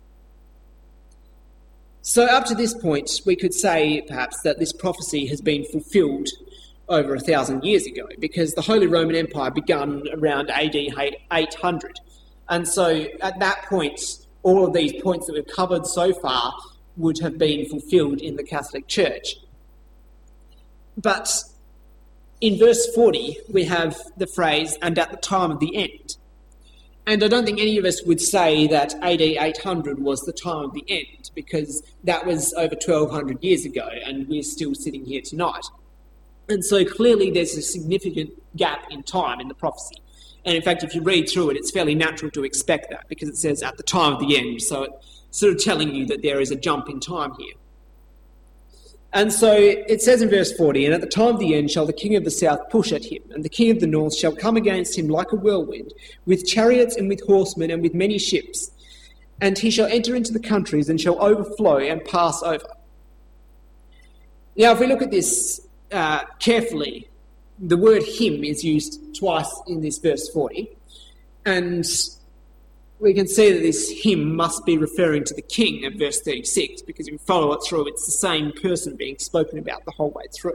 So up to this point, we could say, perhaps, that this prophecy has been fulfilled over a thousand years ago, because the Holy Roman Empire began around A D eight hundred. And so at that point, all of these points that we've covered so far would have been fulfilled in the Catholic Church. But in verse forty, we have the phrase, and at the time of the end. And I don't think any of us would say that A D eight hundred was the time of the end, because that was over twelve hundred years ago, and we're still sitting here tonight. And so clearly there's a significant gap in time in the prophecy. And in fact, if you read through it, it's fairly natural to expect that, because it says at the time of the end, so it's sort of telling you that there is a jump in time here. And so it says in verse forty, and at the time of the end shall the king of the south push at him, and the king of the north shall come against him like a whirlwind, with chariots and with horsemen and with many ships. And he shall enter into the countries and shall overflow and pass over. Now, if we look at this uh, carefully, the word him is used twice in this verse forty, and we can see that this him must be referring to the king of verse thirty-six, because if you follow it through, it's the same person being spoken about the whole way through.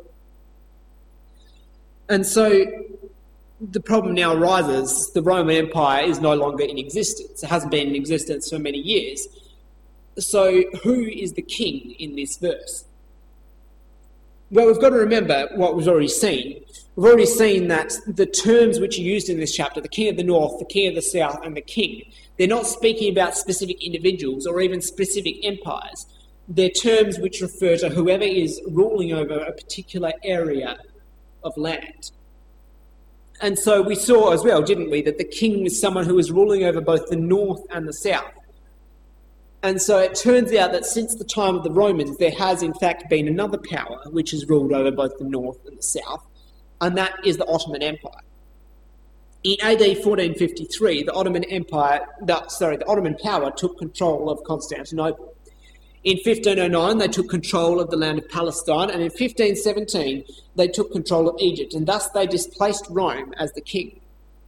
And so the problem now arises, the Roman Empire is no longer in existence. It hasn't been in existence for many years. So who is the king in this verse? Well, we've got to remember what we've already seen. We've already seen that the terms which are used in this chapter, the king of the north, the king of the south, and the king, they're not speaking about specific individuals or even specific empires. They're terms which refer to whoever is ruling over a particular area of land. And so we saw as well, didn't we, that the king was someone who was ruling over both the north and the south. And so it turns out that since the time of the Romans, there has in fact been another power which has ruled over both the north and the south, and that is the Ottoman Empire. In A D fourteen fifty-three, the Ottoman Empire, the, sorry, the Ottoman power took control of Constantinople. In fifteen oh nine, they took control of the land of Palestine, and in fifteen seventeen, they took control of Egypt, and thus they displaced Rome as the king.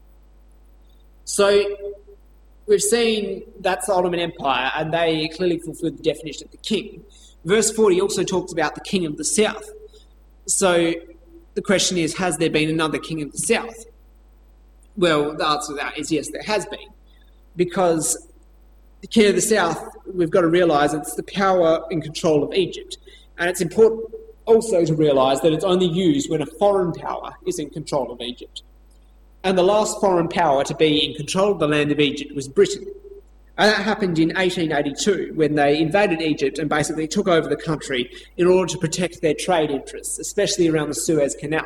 So we've seen that's the Ottoman Empire, and they clearly fulfilled the definition of the king. Verse forty also talks about the king of the south. So the question is, has there been another king of the south? Well, the answer to that is yes, there has been. Because the king of the south, we've got to realise it's the power and control of Egypt. And it's important also to realise that it's only used when a foreign power is in control of Egypt. And the last foreign power to be in control of the land of Egypt was Britain. And that happened in eighteen eighty-two, when they invaded Egypt and basically took over the country in order to protect their trade interests, especially around the Suez Canal.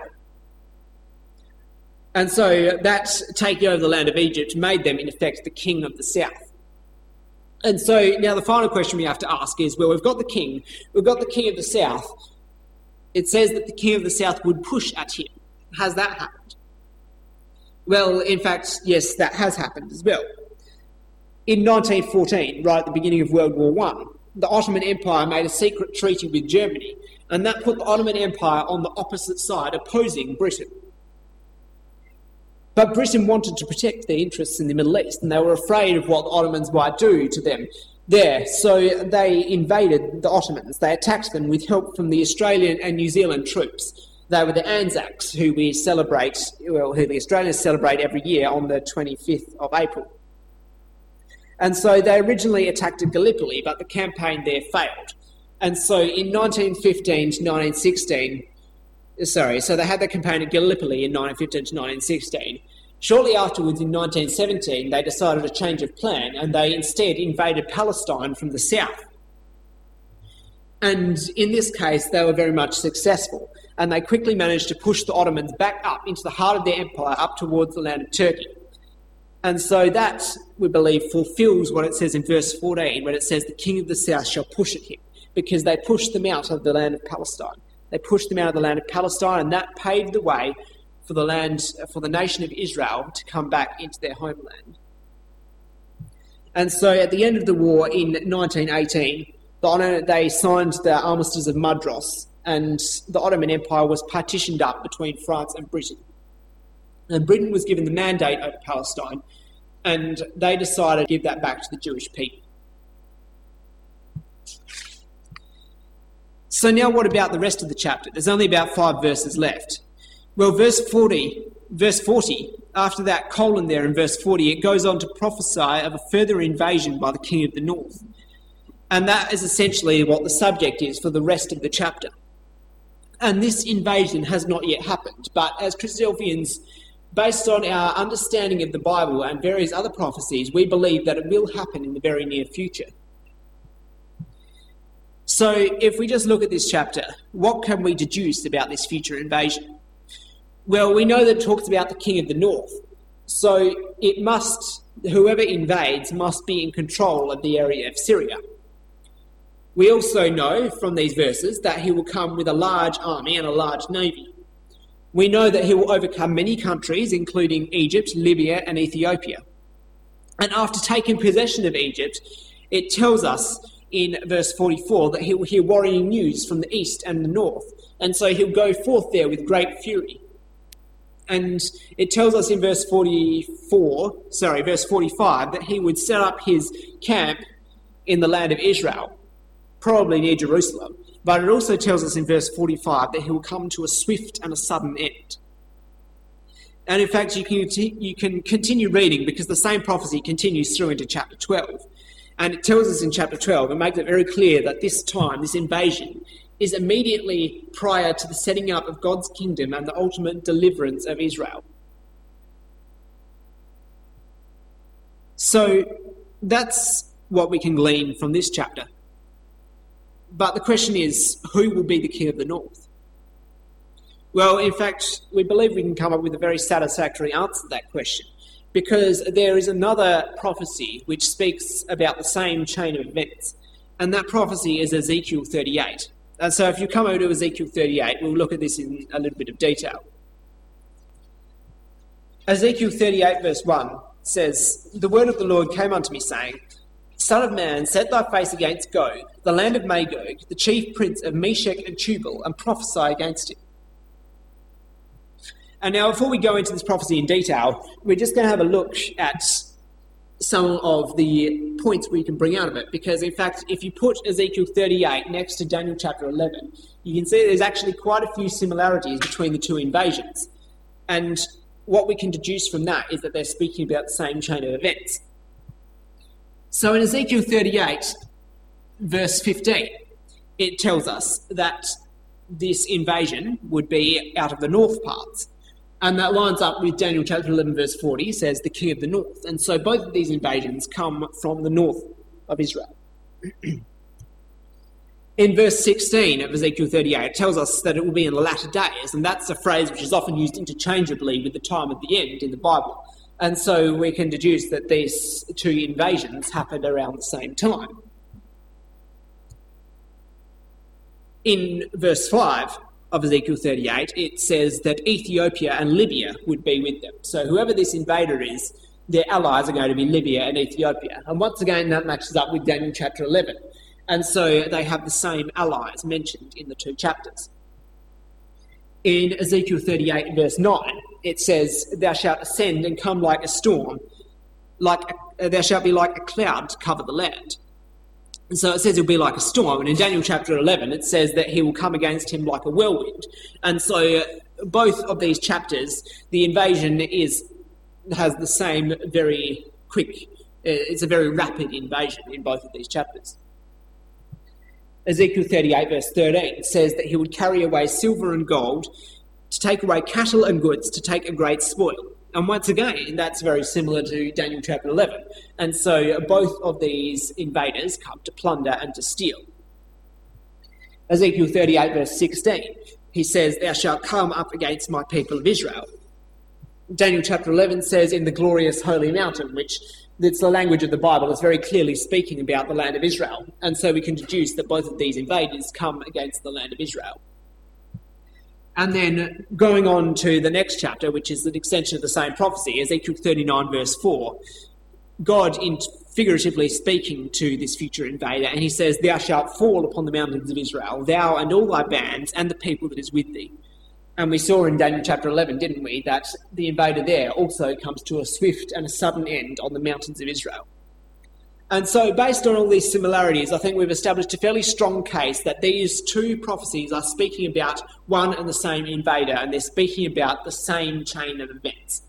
And so that taking over the land of Egypt made them, in effect, the king of the south. And so now the final question we have to ask is, well, we've got the king, we've got the king of the south. It says that the king of the south would push at him. Has that happened? Well, in fact, yes, that has happened as well. In nineteen fourteen, right at the beginning of World War One, the Ottoman Empire made a secret treaty with Germany, and that put the Ottoman Empire on the opposite side, opposing Britain. But Britain wanted to protect their interests in the Middle East, and they were afraid of what the Ottomans might do to them there. So they invaded the Ottomans. They attacked them with help from the Australian and New Zealand troops. They were the Anzacs, who we celebrate, well, who the Australians celebrate every year on the twenty-fifth of April. And so they originally attacked Gallipoli, but the campaign there failed. And so in nineteen fifteen to nineteen sixteen, sorry, so they had the campaign at Gallipoli in nineteen fifteen to nineteen sixteen. Shortly afterwards, in nineteen seventeen, they decided a change of plan, and they instead invaded Palestine from the south. And in this case, they were very much successful, and they quickly managed to push the Ottomans back up into the heart of their empire, up towards the land of Turkey. And so that, we believe, fulfills what it says in verse fourteen, when it says, the king of the south shall push at him, because they pushed them out of the land of Palestine. They pushed them out of the land of Palestine, and that paved the way for the land, for the nation of Israel to come back into their homeland. And so at the end of the war in nineteen eighteen, the, they signed the Armistice of Mudros, and the Ottoman Empire was partitioned up between France and Britain. And Britain was given the mandate over Palestine, and they decided to give that back to the Jewish people. So now what about the rest of the chapter? There's only about five verses left. Well, verse forty, verse forty, after that colon there in verse forty, it goes on to prophesy of a further invasion by the king of the north. And that is essentially what the subject is for the rest of the chapter. And this invasion has not yet happened, but as Christadelphians, based on our understanding of the Bible and various other prophecies, we believe that it will happen in the very near future. So if we just look at this chapter, what can we deduce about this future invasion? Well, we know that it talks about the king of the north. So it must, whoever invades must be in control of the area of Syria. We also know from these verses that he will come with a large army and a large navy. We know that he will overcome many countries, including Egypt, Libya, and Ethiopia. And after taking possession of Egypt, it tells us in verse forty-four that he will hear worrying news from the east and the north. And so he'll go forth there with great fury. And it tells us in verse forty-four, sorry, verse forty-five, that he would set up his camp in the land of Israel, probably near Jerusalem. But it also tells us in verse forty-five that he will come to a swift and a sudden end. And in fact, you can, you can continue reading, because the same prophecy continues through into chapter twelve. And it tells us in chapter twelve, and makes it very clear that this time, this invasion, is immediately prior to the setting up of God's kingdom and the ultimate deliverance of Israel. So that's what we can glean from this chapter. But the question is, who will be the king of the north? Well, in fact, we believe we can come up with a very satisfactory answer to that question, because there is another prophecy which speaks about the same chain of events, and that prophecy is Ezekiel thirty-eight. And so if you come over to Ezekiel thirty-eight, we'll look at this in a little bit of detail. Ezekiel thirty-eight verse one says, "The word of the Lord came unto me, saying, Son of man, set thy face against Gog, the land of Magog, the chief prince of Meshech and Tubal, and prophesy against him." And now, before we go into this prophecy in detail, we're just going to have a look at some of the points we can bring out of it. Because, in fact, if you put Ezekiel thirty-eight next to Daniel chapter eleven, you can see there's actually quite a few similarities between the two invasions. And what we can deduce from that is that they're speaking about the same chain of events. So in Ezekiel thirty-eight, verse fifteen, it tells us that this invasion would be out of the north parts. And that lines up with Daniel chapter eleven, verse forty, says the king of the north. And so both of these invasions come from the north of Israel. In verse sixteen of Ezekiel thirty-eight, it tells us that it will be in the latter days. And that's a phrase which is often used interchangeably with the time of the end in the Bible. And so we can deduce that these two invasions happened around the same time. In verse five of Ezekiel thirty-eight, it says that Ethiopia and Libya would be with them. So whoever this invader is, their allies are going to be Libya and Ethiopia. And once again, that matches up with Daniel chapter eleven. And so they have the same allies mentioned in the two chapters. In Ezekiel thirty-eight, verse nine, it says, "Thou shalt ascend and come like a storm, like a, thou shalt be like a cloud to cover the land." And so it says he'll be like a storm. And in Daniel chapter eleven, it says that he will come against him like a whirlwind. And so uh, both of these chapters, the invasion is has the same very quick, uh, it's a very rapid invasion in both of these chapters. Ezekiel thirty-eight verse thirteen says that he would carry away silver and gold, to take away cattle and goods, to take a great spoil. And once again, that's very similar to Daniel chapter eleven. And so both of these invaders come to plunder and to steal. Ezekiel thirty-eight verse sixteen, he says, "Thou shalt come up against my people of Israel." Daniel chapter eleven says, "In the glorious holy mountain," which it's the language of the Bible, is very clearly speaking about the land of Israel. And so we can deduce that both of these invaders come against the land of Israel. And then going on to the next chapter, which is an extension of the same prophecy, Ezekiel thirty-nine verse four, God in figuratively speaking to this future invader, and he says, "Thou shalt fall upon the mountains of Israel, thou and all thy bands, and the people that is with thee." And we saw in Daniel chapter eleven, didn't we, that the invader there also comes to a swift and a sudden end on the mountains of Israel. And so based on all these similarities, I think we've established a fairly strong case that these two prophecies are speaking about one and the same invader, and they're speaking about the same chain of events.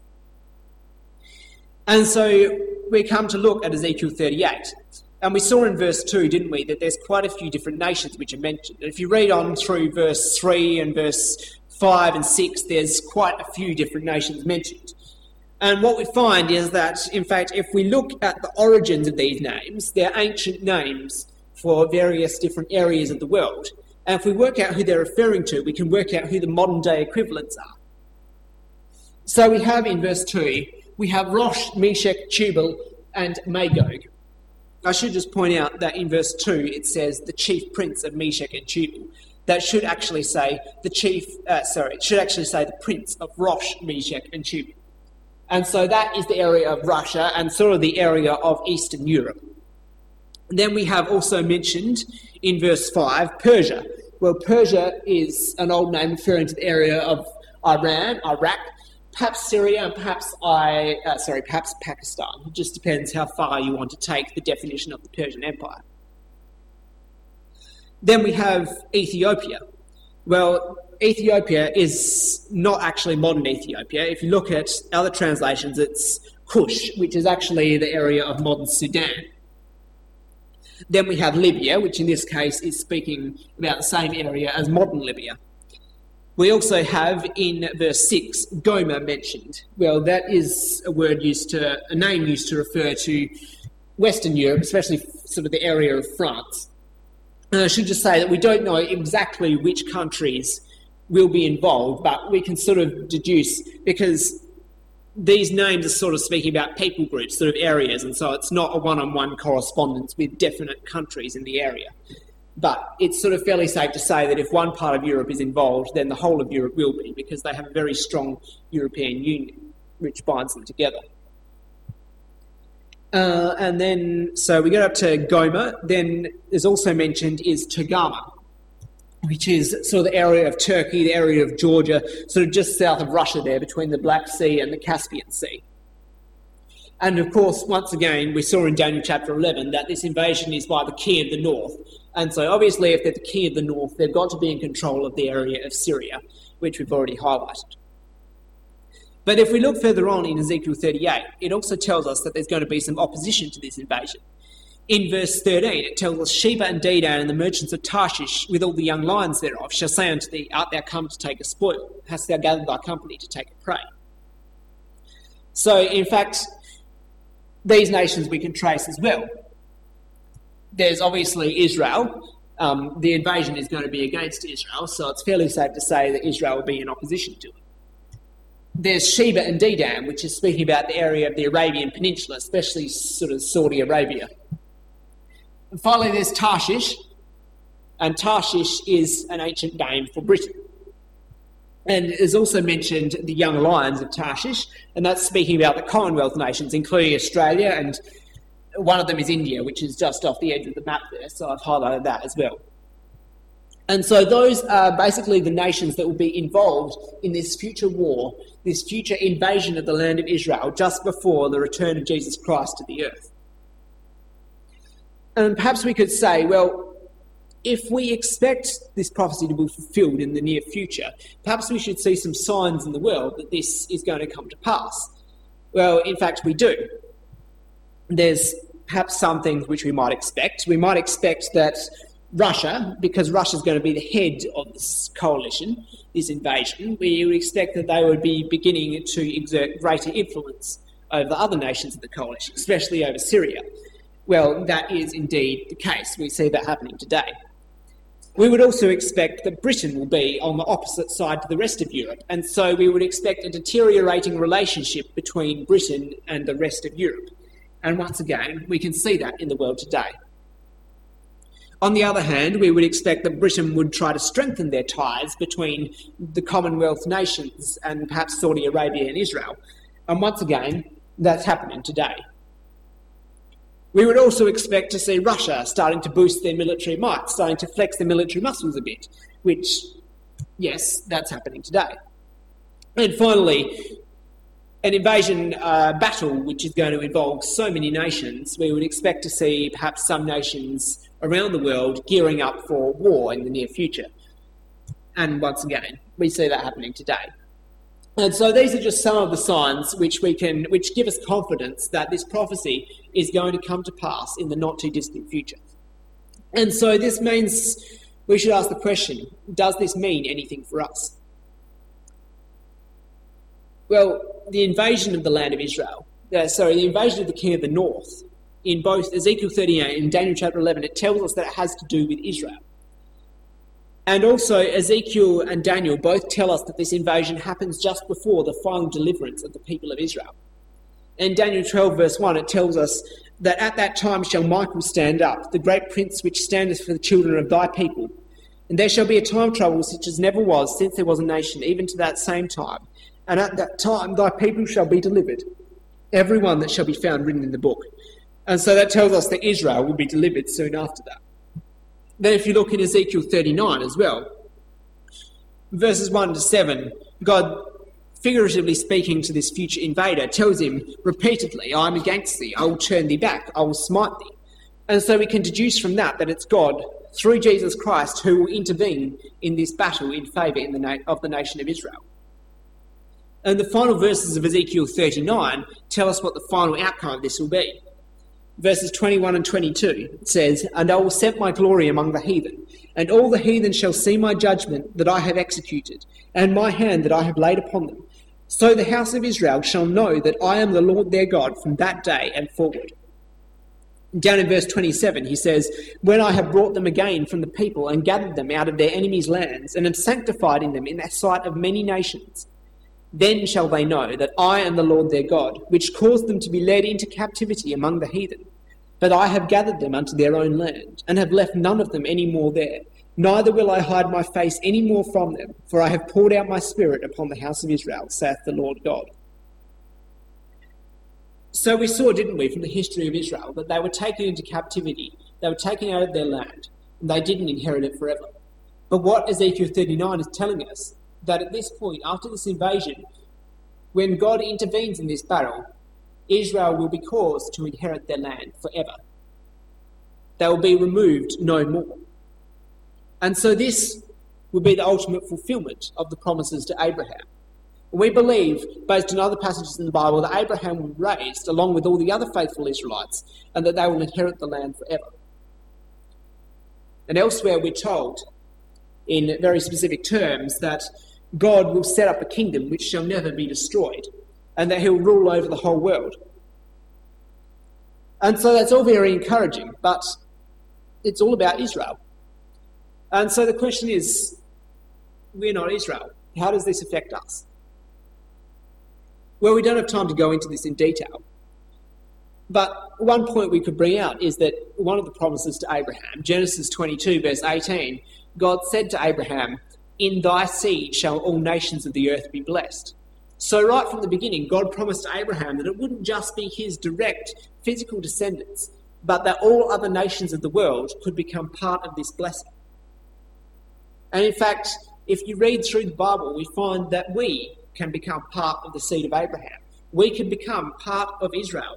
And so we come to look at Ezekiel thirty-eight. And we saw in verse two, didn't we, that there's quite a few different nations which are mentioned. And if you read on through verse three and verse five and six, there's quite a few different nations mentioned. And what we find is that, in fact, if we look at the origins of these names, they're ancient names for various different areas of the world. And if we work out who they're referring to, we can work out who the modern-day equivalents are. So we have in verse two, we have Rosh, Meshech, Tubal, and Magog. I should just point out that in verse two, it says the chief prince of Meshech and Tubal. That should actually say the chief, uh, sorry, it should actually say the prince of Rosh, Meshech, and Tubal. And so that is the area of Russia and sort of the area of Eastern Europe. And then we have also mentioned in verse five, Persia. Well, Persia is an old name referring to the area of Iran, Iraq, perhaps Syria, and perhaps I, uh, sorry, perhaps Pakistan. It just depends how far you want to take the definition of the Persian Empire. Then we have Ethiopia. Well, Ethiopia is not actually modern Ethiopia. If you look at other translations, it's Kush, which is actually the area of modern Sudan. Then we have Libya, which in this case is speaking about the same area as modern Libya. We also have in verse six, Gomer mentioned. Well, that is a word used to, a name used to refer to Western Europe, especially sort of the area of France. And I should just say that we don't know exactly which countries will be involved, but we can sort of deduce, because these names are sort of speaking about people groups, sort of areas, and so it's not a one-on-one correspondence with definite countries in the area. But it's sort of fairly safe to say that if one part of Europe is involved, then the whole of Europe will be, because they have a very strong European Union which binds them together. Uh, and then, so we get up to Gomer. Then there's also mentioned is Togarmah, which is sort of the area of Turkey, the area of Georgia, sort of just south of Russia there, between the Black Sea and the Caspian Sea. And of course, once again, we saw in Daniel chapter eleven that this invasion is by the king of the north. And so obviously, if they're the king of the north, they've got to be in control of the area of Syria, which we've already highlighted. But if we look further on in Ezekiel thirty-eight, it also tells us that there's going to be some opposition to this invasion. In verse thirteen, it tells us, Sheba and Dedan and the merchants of Tarshish, with all the young lions thereof, shall say unto thee, Art thou come to take a spoil? Hast thou gathered thy company to take a prey? So, in fact, these nations we can trace as well. There's obviously Israel. Um, the invasion is going to be against Israel, so it's fairly safe to say that Israel will be in opposition to it. There's Sheba and Dedan, which is speaking about the area of the Arabian Peninsula, especially sort of Saudi Arabia. And finally, there's Tarshish, and Tarshish is an ancient name for Britain. And is also mentioned the young lions of Tarshish, and that's speaking about the Commonwealth nations, including Australia, and one of them is India, which is just off the edge of the map there, so I've highlighted that as well. And so those are basically the nations that will be involved in this future war, this future invasion of the land of Israel, just before the return of Jesus Christ to the earth. And perhaps we could say, well, if we expect this prophecy to be fulfilled in the near future, perhaps we should see some signs in the world that this is going to come to pass. Well, in fact, we do. There's perhaps some things which we might expect. We might expect that Russia, because Russia's going to be the head of this coalition, this invasion, we would expect that they would be beginning to exert greater influence over the other nations of the coalition, especially over Syria. Well, that is indeed the case. We see that happening today. We would also expect that Britain will be on the opposite side to the rest of Europe, and so we would expect a deteriorating relationship between Britain and the rest of Europe. And once again, we can see that in the world today. On the other hand, we would expect that Britain would try to strengthen their ties between the Commonwealth nations and perhaps Saudi Arabia and Israel. And once again, that's happening today. We would also expect to see Russia starting to boost their military might, starting to flex their military muscles a bit, which, yes, that's happening today. And finally, an invasion uh, battle which is going to involve so many nations, we would expect to see perhaps some nations around the world gearing up for war in the near future. And once again, we see that happening today. And so these are just some of the signs which we can, which give us confidence that this prophecy is going to come to pass in the not too distant future. And so this means we should ask the question, does this mean anything for us? Well, the invasion of the land of Israel, uh, sorry, the invasion of the king of the north, in both Ezekiel thirty-eight and Daniel chapter eleven, it tells us that it has to do with Israel. And also Ezekiel and Daniel both tell us that this invasion happens just before the final deliverance of the people of Israel. In Daniel twelve verse one, it tells us that at that time shall Michael stand up, the great prince which standeth for the children of thy people. And there shall be a time of trouble such as never was since there was a nation, even to that same time. And at that time thy people shall be delivered, every one that shall be found written in the book. And so that tells us that Israel will be delivered soon after that. Then if you look in Ezekiel thirty-nine as well, verses one to seven, God, figuratively speaking to this future invader, tells him repeatedly, I am against thee, I will turn thee back, I will smite thee. And so we can deduce from that that it's God, through Jesus Christ, who will intervene in this battle in favour in the na- of the nation of Israel. And the final verses of Ezekiel thirty-nine tell us what the final outcome of this will be. Verses twenty-one and twenty-two says, And I will set my glory among the heathen, and all the heathen shall see my judgment that I have executed, and my hand that I have laid upon them. So the house of Israel shall know that I am the Lord their God from that day and forward. Down in verse twenty-seven, he says, When I have brought them again from the people and gathered them out of their enemies' lands, and am sanctified in them in the sight of many nations, then shall they know that I am the Lord their God, which caused them to be led into captivity among the heathen. But I have gathered them unto their own land, and have left none of them any more there. Neither will I hide my face any more from them, for I have poured out my spirit upon the house of Israel, saith the Lord God. So we saw, didn't we, from the history of Israel, that they were taken into captivity, they were taken out of their land, and they didn't inherit it forever. But what Ezekiel thirty-nine is telling us, that at this point, after this invasion, when God intervenes in this battle, Israel will be caused to inherit their land forever. They will be removed no more. And so this will be the ultimate fulfillment of the promises to Abraham. We believe, based on other passages in the Bible, that Abraham will be raised along with all the other faithful Israelites, and that they will inherit the land forever. And elsewhere we're told, in very specific terms, that God will set up a kingdom which shall never be destroyed, and that he'll rule over the whole world. And so that's all very encouraging, but it's all about Israel. And so the question is, we're not Israel. How does this affect us? Well, we don't have time to go into this in detail. But one point we could bring out is that one of the promises to Abraham, Genesis twenty-two, verse eighteen, God said to Abraham, In thy seed shall all nations of the earth be blessed. So right from the beginning, God promised to Abraham that it wouldn't just be his direct physical descendants, but that all other nations of the world could become part of this blessing. And in fact, if you read through the Bible, we find that we can become part of the seed of Abraham. We can become part of Israel.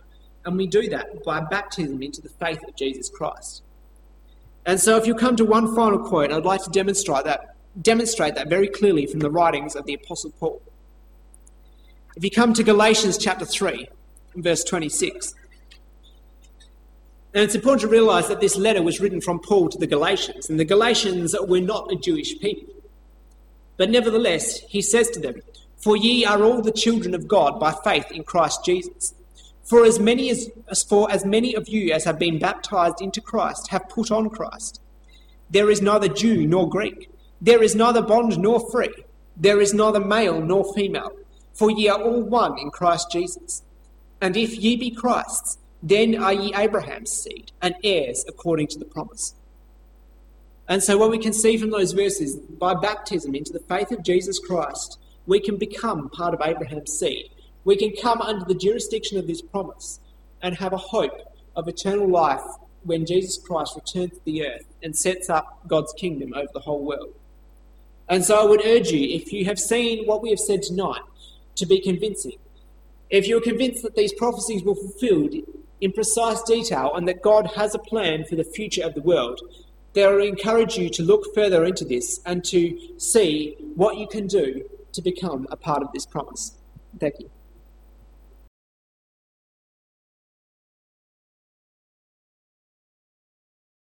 And we do that by baptism into the faith of Jesus Christ. And so if you come to one final quote, I'd like to demonstrate that, demonstrate that very clearly from the writings of the Apostle Paul. If you come to Galatians chapter three, verse twenty-six, and it's important to realise that this letter was written from Paul to the Galatians, and the Galatians were not a Jewish people. But nevertheless, he says to them, "For ye are all the children of God by faith in Christ Jesus. For as many as, as for as many of you as have been baptized into Christ have put on Christ. There is neither Jew nor Greek. There is neither bond nor free. There is neither male nor female. For ye are all one in Christ Jesus. And if ye be Christ's, then are ye Abraham's seed, and heirs according to the promise." And so what we can see from those verses, by baptism into the faith of Jesus Christ, we can become part of Abraham's seed. We can come under the jurisdiction of this promise and have a hope of eternal life when Jesus Christ returns to the earth and sets up God's kingdom over the whole world. And so I would urge you, if you have seen what we have said tonight, to be convincing. If you're convinced that these prophecies were fulfilled in precise detail and that God has a plan for the future of the world, then I would encourage you to look further into this and to see what you can do to become a part of this promise. Thank you.